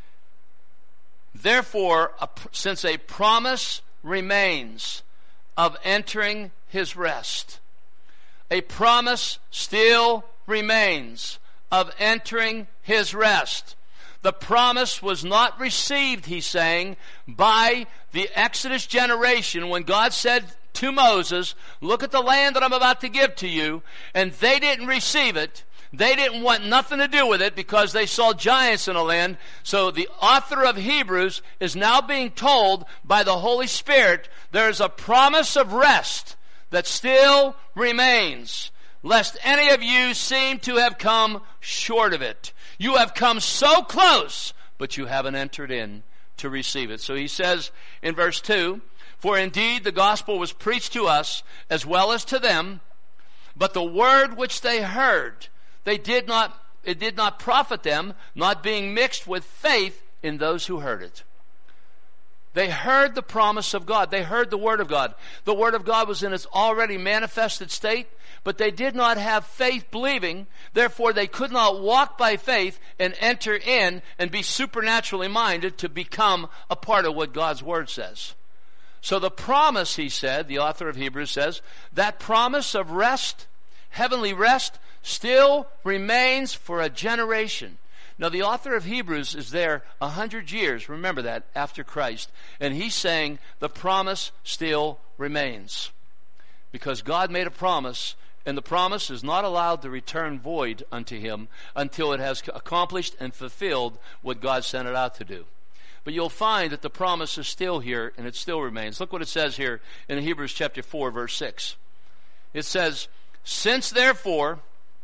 Therefore, a, since a promise remains of entering his rest, a promise still remains of entering his rest. The promise was not received, he's saying, by the Exodus generation when God said to Moses, look at the land that I'm about to give to you, and they didn't receive it. They didn't want nothing to do with it because they saw giants in the land. So the author of Hebrews is now being told by the Holy Spirit there is a promise of rest that still remains, lest any of you seem to have come short of it. You have come so close, but you haven't entered in to receive it. So he says in verse two, For indeed the gospel was preached to us as well as to them, but the word which they heard, they did not, it did not profit them, not being mixed with faith in those who heard it. They heard the promise of God. They heard the Word of God. The Word of God was in its already manifested state, but they did not have faith believing. Therefore, they could not walk by faith and enter in and be supernaturally minded to become a part of what God's Word says. So the promise, he said, the author of Hebrews says, that promise of rest, heavenly rest, still remains for a generation. Now, the author of Hebrews is there a hundred years, remember that, after Christ. And he's saying the promise still remains. Because God made a promise, and the promise is not allowed to return void unto him until it has accomplished and fulfilled what God sent it out to do. But you'll find that the promise is still here, and it still remains. Look what it says here in Hebrews chapter four, verse six. It says, since therefore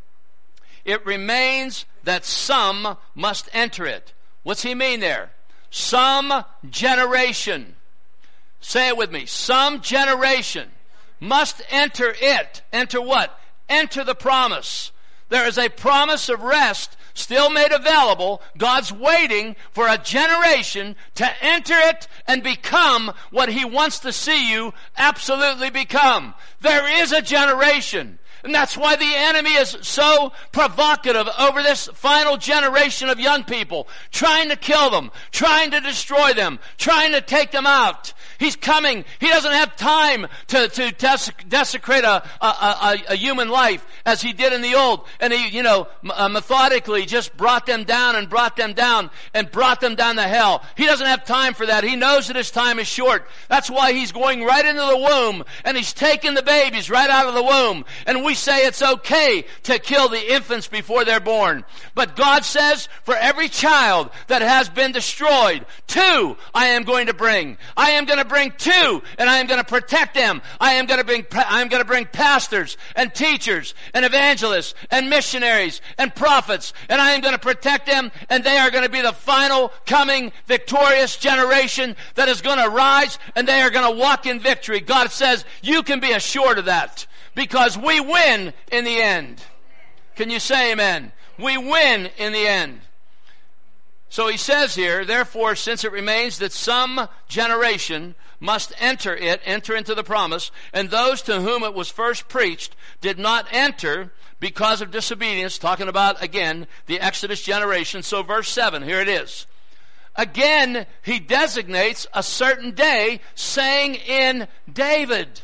it remains that some must enter it. What's he mean there? Some generation. Say it with me. Some generation must enter it. Enter what? Enter the promise. There is a promise of rest still made available. God's waiting for a generation to enter it and become what he wants to see you absolutely become. There is a generation. And that's why the enemy is so provocative over this final generation of young people, trying to kill them, trying to destroy them, trying to take them out. He's coming. He doesn't have time to, to des- desecrate a, a, a, a human life as he did in the old. And he, you know, uh, methodically just brought them down and brought them down and brought them down to hell. He doesn't have time for that. He knows that his time is short. That's why he's going right into the womb and he's taking the babies right out of the womb. And we say it's okay to kill the infants before they're born. But God says for every child that has been destroyed, two I am going to bring. I am going to bring two, and I am going to protect them. I am going to bring, I am going to bring pastors and teachers and evangelists and missionaries and prophets, and I am going to protect them, and they are going to be the final coming victorious generation that is going to rise, and they are going to walk in victory. God says you can be assured of that because we win in the end. Can you say amen? We win in the end. So he says here, therefore, since it remains that some generation must enter it, enter into the promise, and those to whom it was first preached did not enter because of disobedience, talking about, again, the Exodus generation. So verse seven, here it is. Again, he designates a certain day, saying in David.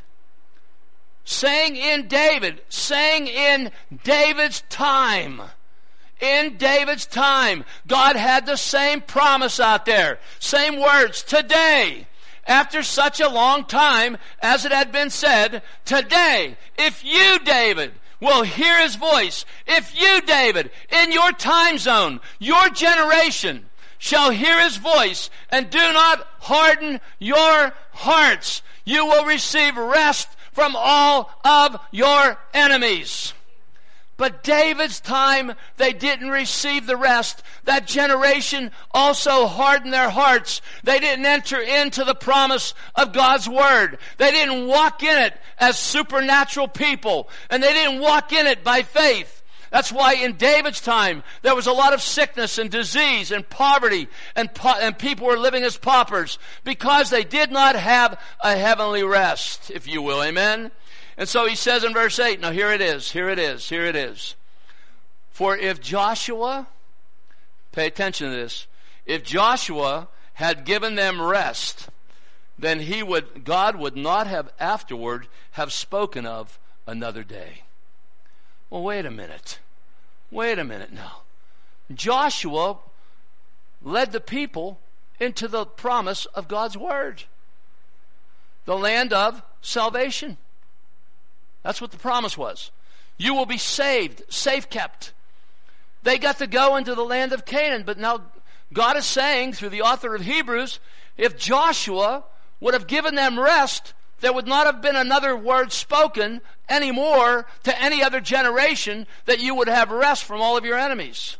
Saying in David. Saying in David's time. In David's time, God had the same promise out there. Same words. Today, after such a long time, as it had been said, today, if you, David, will hear his voice, if you, David, in your time zone, your generation, shall hear his voice, and do not harden your hearts, you will receive rest from all of your enemies. But David's time, they didn't receive the rest. That generation also hardened their hearts. They didn't enter into the promise of God's word. They didn't walk in it as supernatural people. And they didn't walk in it by faith. That's why in David's time, there was a lot of sickness and disease and poverty, and, po- and people were living as paupers because they did not have a heavenly rest, if you will. Amen? And so he says in verse eight, now here it is, here it is, here it is. For if Joshua, pay attention to this, if Joshua had given them rest, then he would, God would not have afterward have spoken of another day. Well, wait a minute. Wait a minute now. Joshua led the people into the promise of God's word. The land of salvation. That's what the promise was. You will be saved, safe kept. They got to go into the land of Canaan, but now God is saying through the author of Hebrews, if Joshua would have given them rest, there would not have been another word spoken anymore to any other generation that you would have rest from all of your enemies.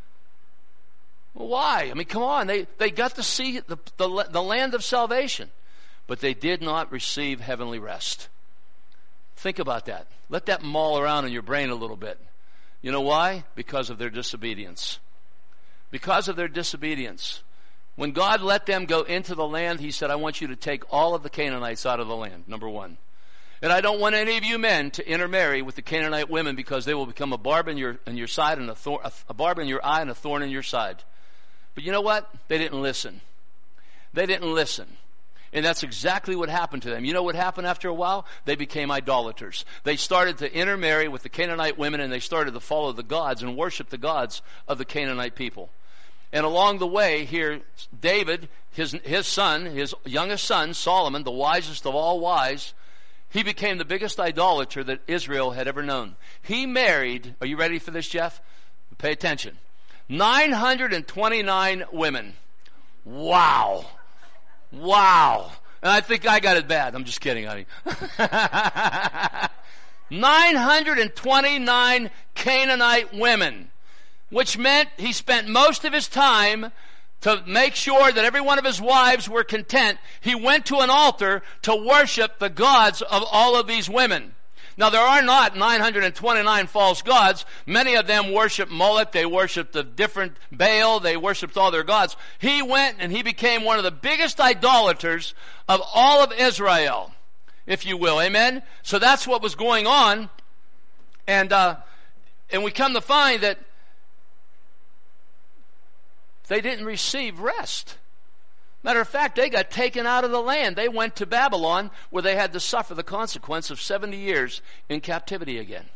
Well, why? I mean, come on. They, they got to see the, the, the land of salvation, but they did not receive heavenly rest. Think about that. Let that maul around in your brain a little bit. You know why? Because of their disobedience. Because of their disobedience. When God let them go into the land, he said, I want you to take all of the Canaanites out of the land, number one. And I don't want any of you men to intermarry with the Canaanite women because they will become a barb in your, in your side and a, thorn, a, a barb in your eye and a thorn in your side. But you know what? They didn't listen. They didn't listen. And that's exactly what happened to them. You know what happened after a while? They became idolaters. They started to intermarry with the Canaanite women, and they started to follow the gods and worship the gods of the Canaanite people. And along the way here, David, his, his son, his youngest son, Solomon, the wisest of all wise, he became the biggest idolater that Israel had ever known. He married, are you ready for this, Jeff? Pay attention. nine hundred twenty-nine women. Wow. Wow. And I think I got it bad. I'm just kidding, honey. nine hundred twenty-nine Canaanite women, which meant he spent most of his time to make sure that every one of his wives were content. He went to an altar to worship the gods of all of these women. Now, there are not nine hundred twenty-nine false gods. Many of them worship Moloch. They worshiped the different Baal. They worshiped all their gods. He went and he became one of the biggest idolaters of all of Israel, if you will. Amen? So that's what was going on. And, uh, and we come to find that they didn't receive rest. Matter of fact, they got taken out of the land. They went to Babylon, where they had to suffer the consequence of seventy years in captivity again.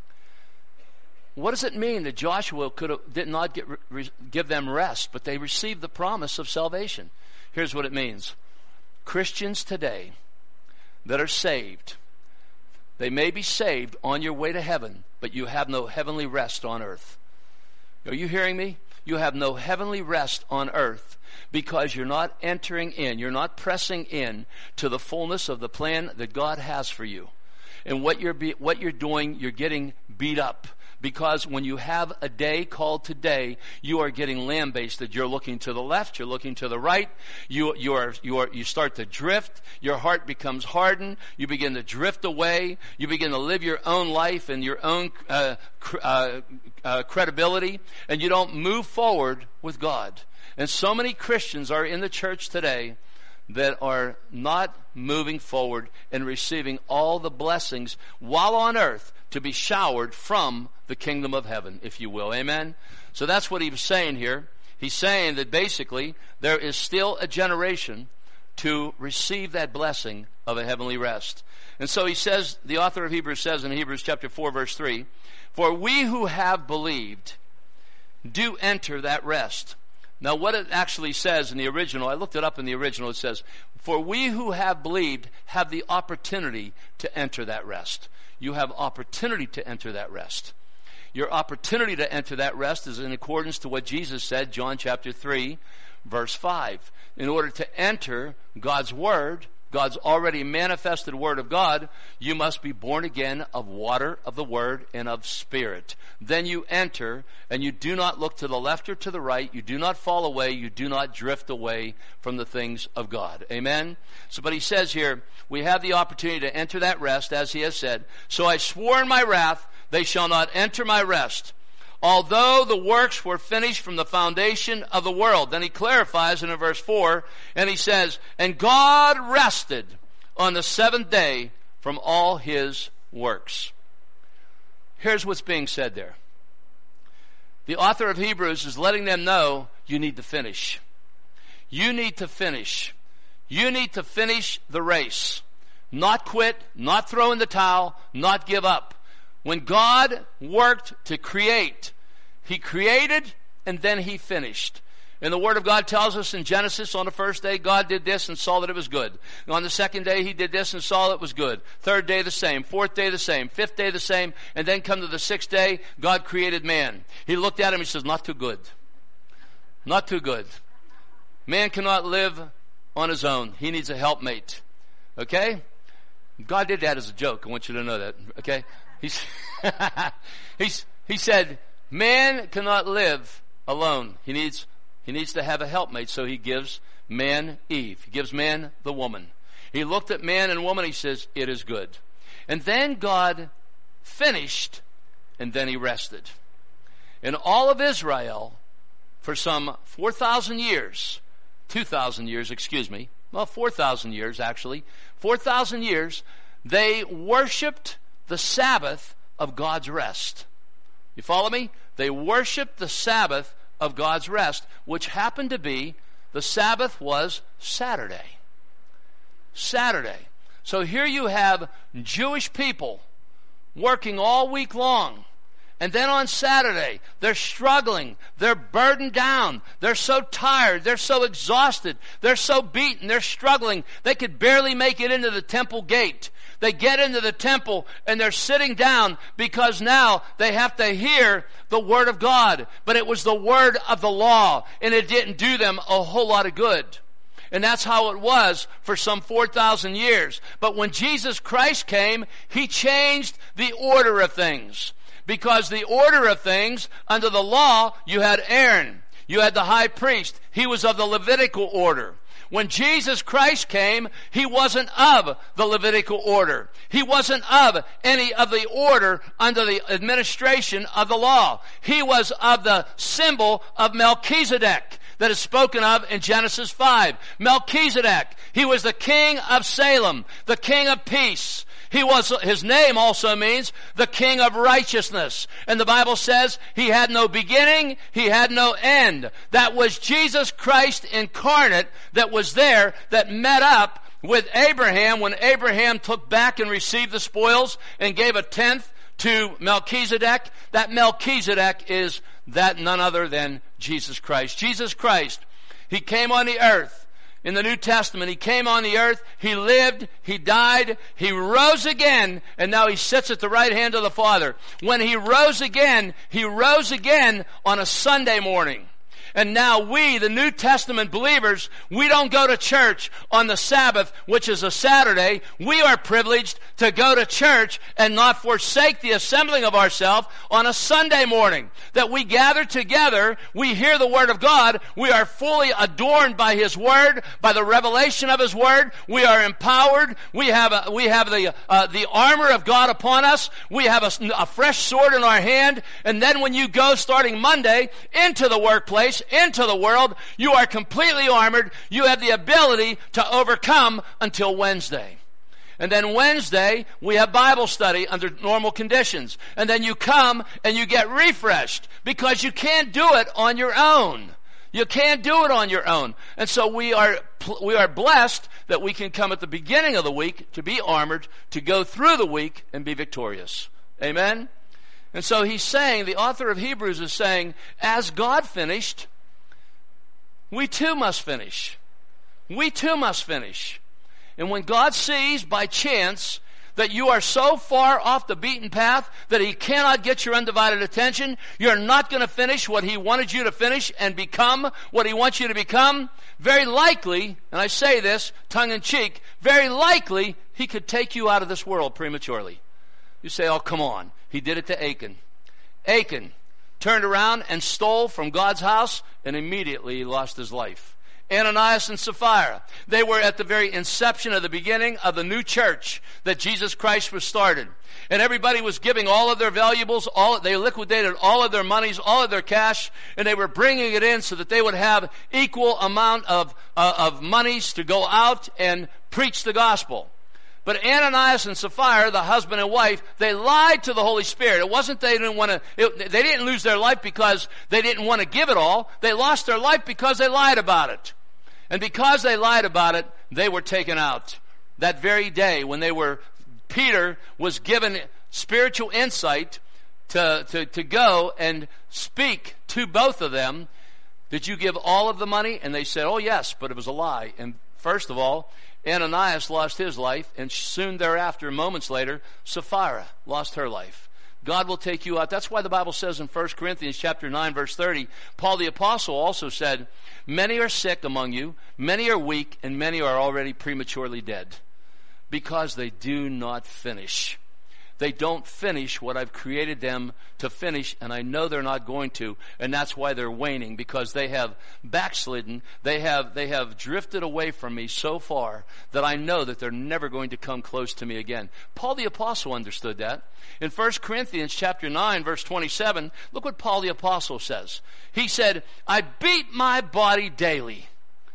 What does it mean that Joshua could have, did not get, re, give them rest, but they received the promise of salvation? Here's what it means. Christians today that are saved, they may be saved on your way to heaven, but you have no heavenly rest on earth. Are you hearing me? You have no heavenly rest on earth because you're not entering in, you're not pressing in to the fullness of the plan that God has for you. And what you're be, what you're doing, you're getting beat up. Because when you have a day called today, you are getting lambasted. You're looking to the left, you're looking to the right, you, you, are, you, are, you start to drift, your heart becomes hardened, you begin to drift away, you begin to live your own life and your own uh, cr- uh, uh, credibility, and you don't move forward with God. And so many Christians are in the church today that are not moving forward and receiving all the blessings while on earth to be showered from the kingdom of heaven, if you will. Amen? So that's what he was saying here. He's saying that basically there is still a generation to receive that blessing of a heavenly rest. And so he says, the author of Hebrews says in Hebrews chapter four verse three, "For we who have believed do enter that rest." Now what it actually says in the original, I looked it up in the original, it says, "For we who have believed have the opportunity to enter that rest." You have opportunity to enter that rest. Your opportunity to enter that rest is in accordance to what Jesus said, John chapter three, verse five. In order to enter God's Word, God's already manifested Word of God, you must be born again of water, of the Word, and of Spirit. Then you enter, and you do not look to the left or to the right. You do not fall away. You do not drift away from the things of God. Amen? So, but he says here, we have the opportunity to enter that rest, as he has said. "So I swore in my wrath, they shall not enter my rest, although the works were finished from the foundation of the world." Then he clarifies in verse four, and he says, "And God rested on the seventh day from all his works." Here's what's being said there. The author of Hebrews is letting them know you need to finish. You need to finish. You need to finish the race. Not quit, not throw in the towel, not give up. When God worked to create, he created and then he finished. And the Word of God tells us in Genesis, on the first day, God did this and saw that it was good. And on the second day, he did this and saw that it was good. Third day, the same. Fourth day, the same. Fifth day, the same. And then come to the sixth day, God created man. He looked at him and he says, not too good. Not too good. Man cannot live on his own. He needs a helpmate. Okay? God did that as a joke. I want you to know that. Okay? He's, he's, he said, man cannot live alone. He needs He needs to have a helpmate, so he gives man Eve. He gives man the woman. He looked at man and woman, he says, it is good. And then God finished, and then he rested. And all of Israel, for some four thousand years, two thousand years, excuse me, well, four thousand years actually, four thousand years, they worshiped the Sabbath of God's rest. You follow me? They worshiped the Sabbath of God's rest, which happened to be, the Sabbath was Saturday. Saturday. So here you have Jewish people working all week long, And then on Saturday, they're struggling. They're burdened down. They're so tired. They're so exhausted. They're so beaten. They're struggling. They could barely make it into the temple gate. They get into the temple and they're sitting down because now they have to hear the Word of God. But it was the word of the law, and it didn't do them a whole lot of good. And that's how it was for some four thousand years. But when Jesus Christ came, He changed the order of things. Because the order of things, under the law, you had Aaron. You had the high priest. He was of the Levitical order. When Jesus Christ came, He wasn't of the Levitical order. He wasn't of any of the order under the administration of the law. He was of the symbol of Melchizedek that is spoken of in Genesis five. Melchizedek, he was the king of Salem, the king of peace. He was, his name also means the King of Righteousness. And the Bible says he had no beginning, he had no end. That was Jesus Christ incarnate that was there, that met up with Abraham when Abraham took back and received the spoils and gave a tenth to Melchizedek. That Melchizedek is that none other than Jesus Christ. Jesus Christ, He came on the earth. In the New Testament, He came on the earth, He lived, He died, He rose again, and now He sits at the right hand of the Father. When He rose again, He rose again on a Sunday morning. And now we, the New Testament believers, we don't go to church on the Sabbath, which is a Saturday. We are privileged to go to church and not forsake the assembling of ourselves on a Sunday morning. That we gather together, we hear the Word of God, we are fully adorned by His Word, by the revelation of His Word, we are empowered, we have a, we have the uh, the armor of God upon us, we have a, a fresh sword in our hand, and then when you go starting Monday into the workplace, into the world, you are completely armored. You have the ability to overcome until Wednesday. And then Wednesday, we have Bible study under normal conditions. And then you come and you get refreshed because you can't do it on your own. You can't do it on your own. And so we are we are blessed that we can come at the beginning of the week to be armored, to go through the week and be victorious. Amen? And so he's saying, the author of Hebrews is saying, as God finished, we too must finish. We too must finish. And when God sees by chance that you are so far off the beaten path that He cannot get your undivided attention, you're not going to finish what He wanted you to finish and become what He wants you to become, very likely, and I say this tongue-in-cheek, very likely He could take you out of this world prematurely. You say, oh, come on. He did it to Achan. Achan turned around and stole from God's house, and immediately he lost his life. Ananias and Sapphira, they were at the very inception of the beginning of the new church that Jesus Christ was started. And everybody was giving all of their valuables, all they liquidated all of their monies, all of their cash, and they were bringing it in so that they would have equal amount of, uh, of monies to go out and preach the gospel. But Ananias and Sapphira, the husband and wife, they lied to the Holy Spirit. It wasn't they didn't want to, it, they didn't lose their life because they didn't want to give it all. They lost their life because they lied about it. And because they lied about it, they were taken out. That very day when they were, Peter was given spiritual insight to, to, to go and speak to both of them. Did you give all of the money? And they said, oh yes, but it was a lie. And first of all, Ananias lost his life, and soon thereafter, moments later, Sapphira lost her life. God will take you out. That's why the Bible says in First Corinthians chapter nine, verse thirty, Paul the Apostle also said, many are sick among you, many are weak, and many are already prematurely dead, because they do not finish. They don't finish what I've created them to finish, and I know they're not going to, and that's why they're waning, because they have backslidden, they have they have drifted away from me so far that I know that they're never going to come close to me again. Paul the Apostle understood that. In First Corinthians chapter nine, verse twenty-seven, look what Paul the Apostle says. He said, I beat my body daily.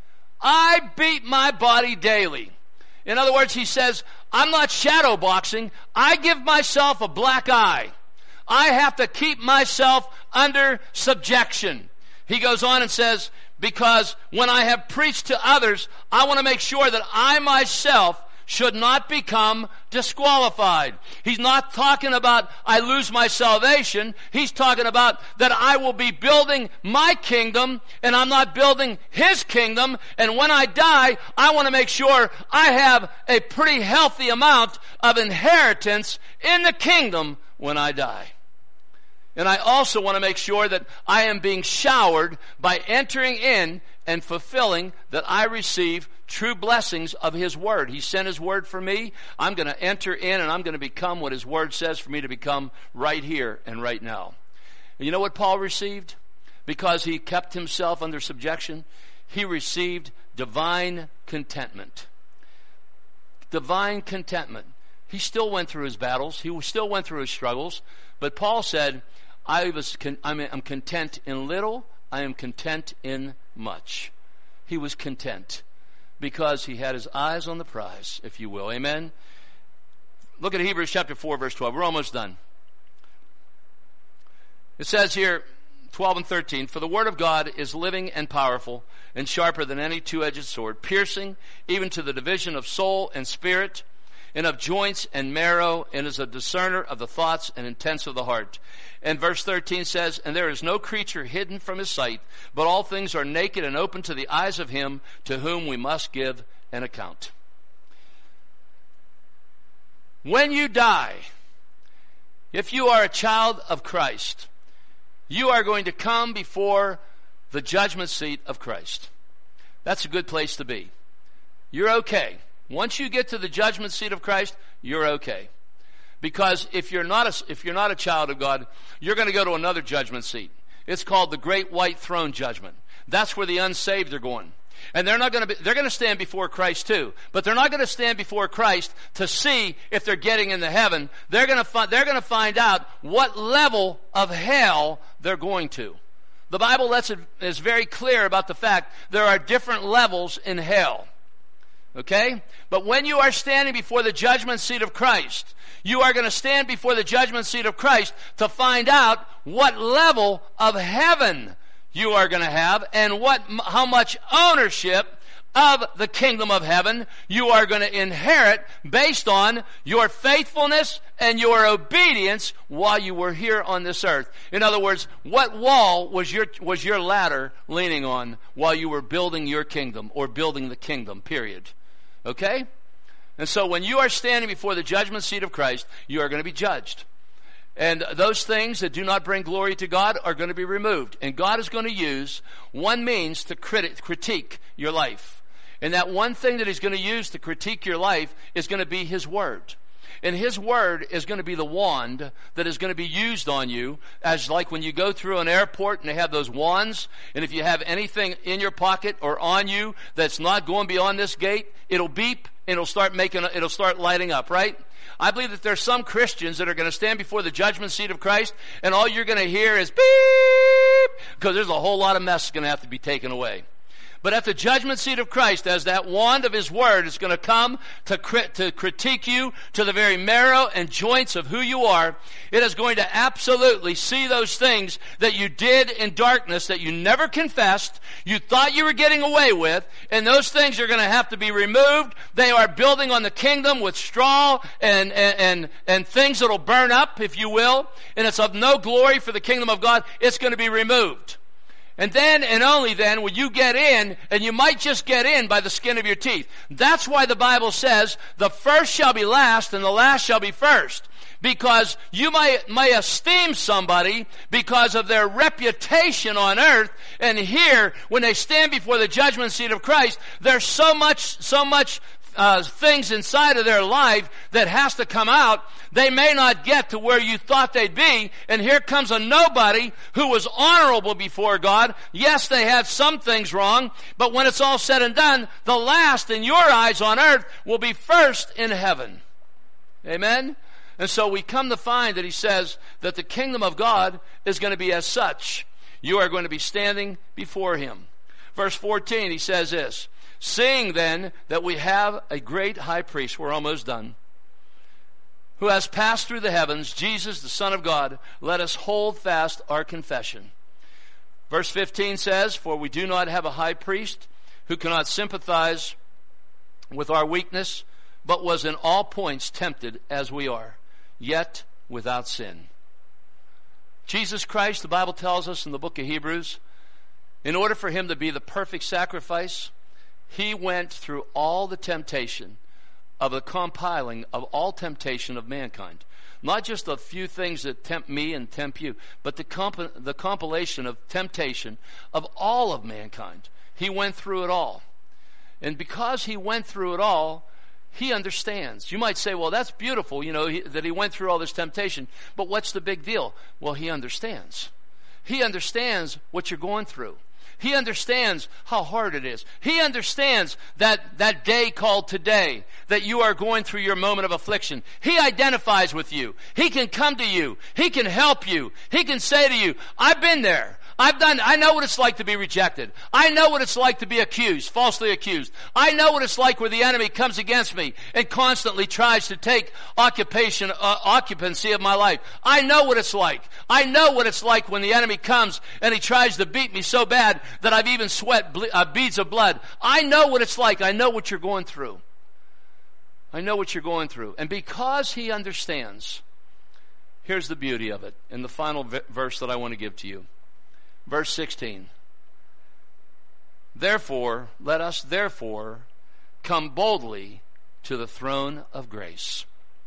I beat my body daily. In other words, he says, I'm not shadow boxing. I give myself a black eye. I have to keep myself under subjection. He goes on and says, because when I have preached to others, I want to make sure that I myself should not become disqualified. He's not talking about I lose my salvation. He's talking about that I will be building my kingdom, and I'm not building his kingdom. And when I die, I want to make sure I have a pretty healthy amount of inheritance in the kingdom when I die. And I also want to make sure that I am being showered by entering in and fulfilling that I receive true blessings of his word. He sent his word for me. I'm going to enter in and I'm going to become what his word says for me to become right here and right now. And you know what Paul received? Because he kept himself under subjection, he received divine contentment. Divine contentment. He still went through his battles. He still went through his struggles. But Paul said, I was con- I'm, I'm content in little, I am content in much. He was content because he had his eyes on the prize, if you will. Amen? Look at Hebrews chapter four, verse twelve. We're almost done. It says here, twelve and thirteen, for the word of God is living and powerful and sharper than any two-edged sword, piercing even to the division of soul and spirit, and of joints and marrow, and is a discerner of the thoughts and intents of the heart. And verse thirteen says, and there is no creature hidden from his sight, but all things are naked and open to the eyes of him to whom we must give an account. When you die, if you are a child of Christ, you are going to come before the judgment seat of Christ. That's a good place to be. You're okay. Once you get to the judgment seat of Christ, you're okay. Because if you're not a, if you're not a child of God, you're going to go to another judgment seat. It's called the Great White Throne Judgment. That's where the unsaved are going. And they're not going to be, they're going to stand before Christ too. But they're not going to stand before Christ to see if they're getting into heaven. They're going to find, they're going to find out what level of hell they're going to. The Bible lets it, is very clear about the fact there are different levels in hell. Okay? But when you are standing before the judgment seat of Christ, you are going to stand before the judgment seat of Christ to find out what level of heaven you are going to have and what, how much ownership of the kingdom of heaven you are going to inherit based on your faithfulness and your obedience while you were here on this earth. In other words, what wall was your, was your ladder leaning on while you were building your kingdom or building the kingdom, period. Okay? And so when you are standing before the judgment seat of Christ, you are going to be judged. And those things that do not bring glory to God are going to be removed. And God is going to use one means to criti- critique your life. And that one thing that he's going to use to critique your life is going to be his word. And his word is going to be the wand that is going to be used on you, as like when you go through an airport and they have those wands, and if you have anything in your pocket or on you that's not going beyond this gate, it'll beep and it'll start making, it'll start lighting up, right? I believe that there's some Christians that are going to stand before the judgment seat of Christ, and all you're going to hear is beep, because there's a whole lot of mess going to have to be taken away. But at the judgment seat of Christ, as that wand of his word is going to come to, crit- to critique you to the very marrow and joints of who you are, it is going to absolutely see those things that you did in darkness that you never confessed, you thought you were getting away with, and those things are going to have to be removed. They are building on the kingdom with straw and, and, and, and things that will burn up, if you will, and it's of no glory for the kingdom of God. It's going to be removed. And then and only then will you get in, and you might just get in by the skin of your teeth. That's why the Bible says, the first shall be last and the last shall be first. Because you might, may esteem somebody because of their reputation on earth, and here, when they stand before the judgment seat of Christ, there's so much, so much Uh, things inside of their life that has to come out. They may not get to where you thought they'd be, and here comes a nobody who was honorable before God. Yes, they had some things wrong, but when it's all said and done, the last in your eyes on earth will be first in heaven. Amen? And so we come to find that he says that the kingdom of God is going to be as such. You are going to be standing before him. Verse fourteen, he says this, seeing then that we have a great high priest, we're almost done, who has passed through the heavens, Jesus, the Son of God, let us hold fast our confession. Verse fifteen says, for we do not have a high priest who cannot sympathize with our weakness, but was in all points tempted as we are, yet without sin. Jesus Christ, the Bible tells us in the book of Hebrews, in order for him to be the perfect sacrifice, he went through all the temptation of the compiling of all temptation of mankind. Not just a few things that tempt me and tempt you, but the, comp- the compilation of temptation of all of mankind. He went through it all. And because he went through it all, he understands. You might say, well, that's beautiful, you know, he, that he went through all this temptation. But what's the big deal? Well, he understands. He understands what you're going through. He understands how hard it is. He understands that, that day called today, that you are going through your moment of affliction. He identifies with you. He can come to you. He can help you. He can say to you, I've been there. I've done, I know what it's like to be rejected. I know what it's like to be accused, falsely accused. I know what it's like where the enemy comes against me and constantly tries to take occupation, uh, occupancy of my life. I know what it's like. I know what it's like when the enemy comes and he tries to beat me so bad that I've even sweat ble- uh, beads of blood. I know what it's like. I know what you're going through. I know what you're going through. And because he understands, here's the beauty of it in the final v- verse that I want to give to you. Verse sixteen. Therefore, let us therefore come boldly to the throne of grace.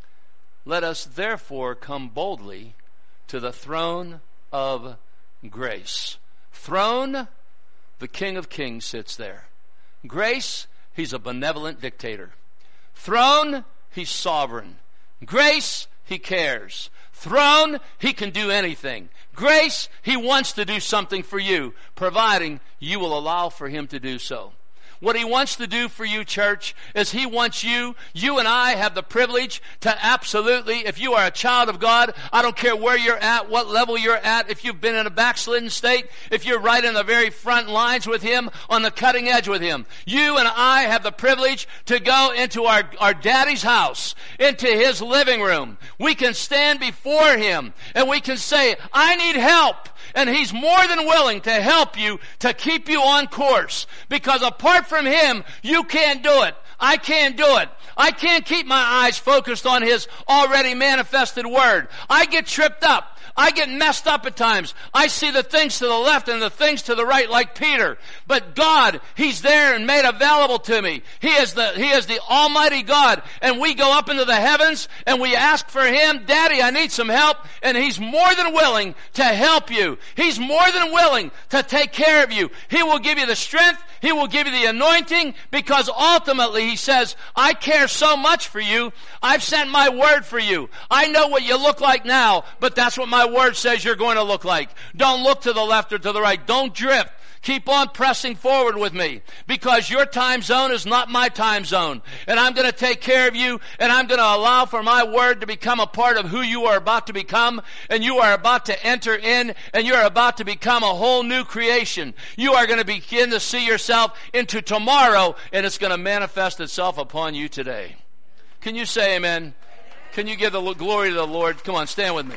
Let us therefore come boldly to the throne of grace. Throne, the King of Kings sits there. Grace, he's a benevolent dictator. Throne, he's sovereign. Grace, he cares. Throne, he can do anything. Grace, he wants to do something for you, providing you will allow for him to do so. What he wants to do for you, church, is he wants you, you and I have the privilege to absolutely, if you are a child of God, I don't care where you're at, what level you're at, if you've been in a backslidden state, if you're right in the very front lines with him, on the cutting edge with him, you and I have the privilege to go into our, our daddy's house, into his living room. We can stand before him and we can say, I need help. And he's more than willing to help you, to keep you on course. Because apart from him, you can't do it. I can't do it. I can't keep my eyes focused on his already manifested word. I get tripped up. I get messed up at times. I see the things to the left and the things to the right like Peter. But God, he's there and made available to me. He is the, he is the Almighty God. And we go up into the heavens and we ask for him, Daddy, I need some help. And he's more than willing to help you. He's more than willing to take care of you. He will give you the strength. He will give you the anointing, because ultimately he says, I care so much for you. I've sent my word for you. I know what you look like now, but that's what my word says you're going to look like. Don't look to the left or to the right. Don't drift. Keep on pressing forward with me, because your time zone is not my time zone. And I'm going to take care of you, and I'm going to allow for my word to become a part of who you are about to become, and you are about to enter in, and you're about to become a whole new creation. You are going to begin to see yourself into tomorrow, and it's going to manifest itself upon you today. Can you say amen? Can you give the glory to the Lord? Come on, stand with me.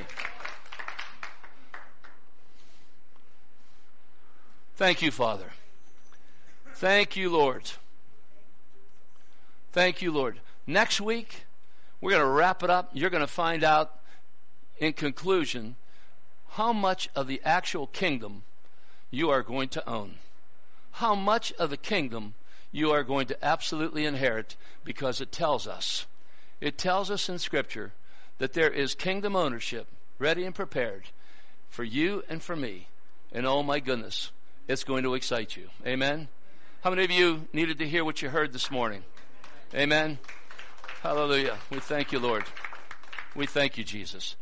Thank you, Father. Thank you, Lord. Thank you, Lord. Next week, we're going to wrap it up. You're going to find out, in conclusion, how much of the actual kingdom you are going to own. How much of the kingdom you are going to absolutely inherit, because it tells us. It tells us in Scripture that there is kingdom ownership ready and prepared for you and for me. And oh my goodness, it's going to excite you. Amen? How many of you needed to hear what you heard this morning? Amen? Hallelujah. We thank you, Lord. We thank you, Jesus.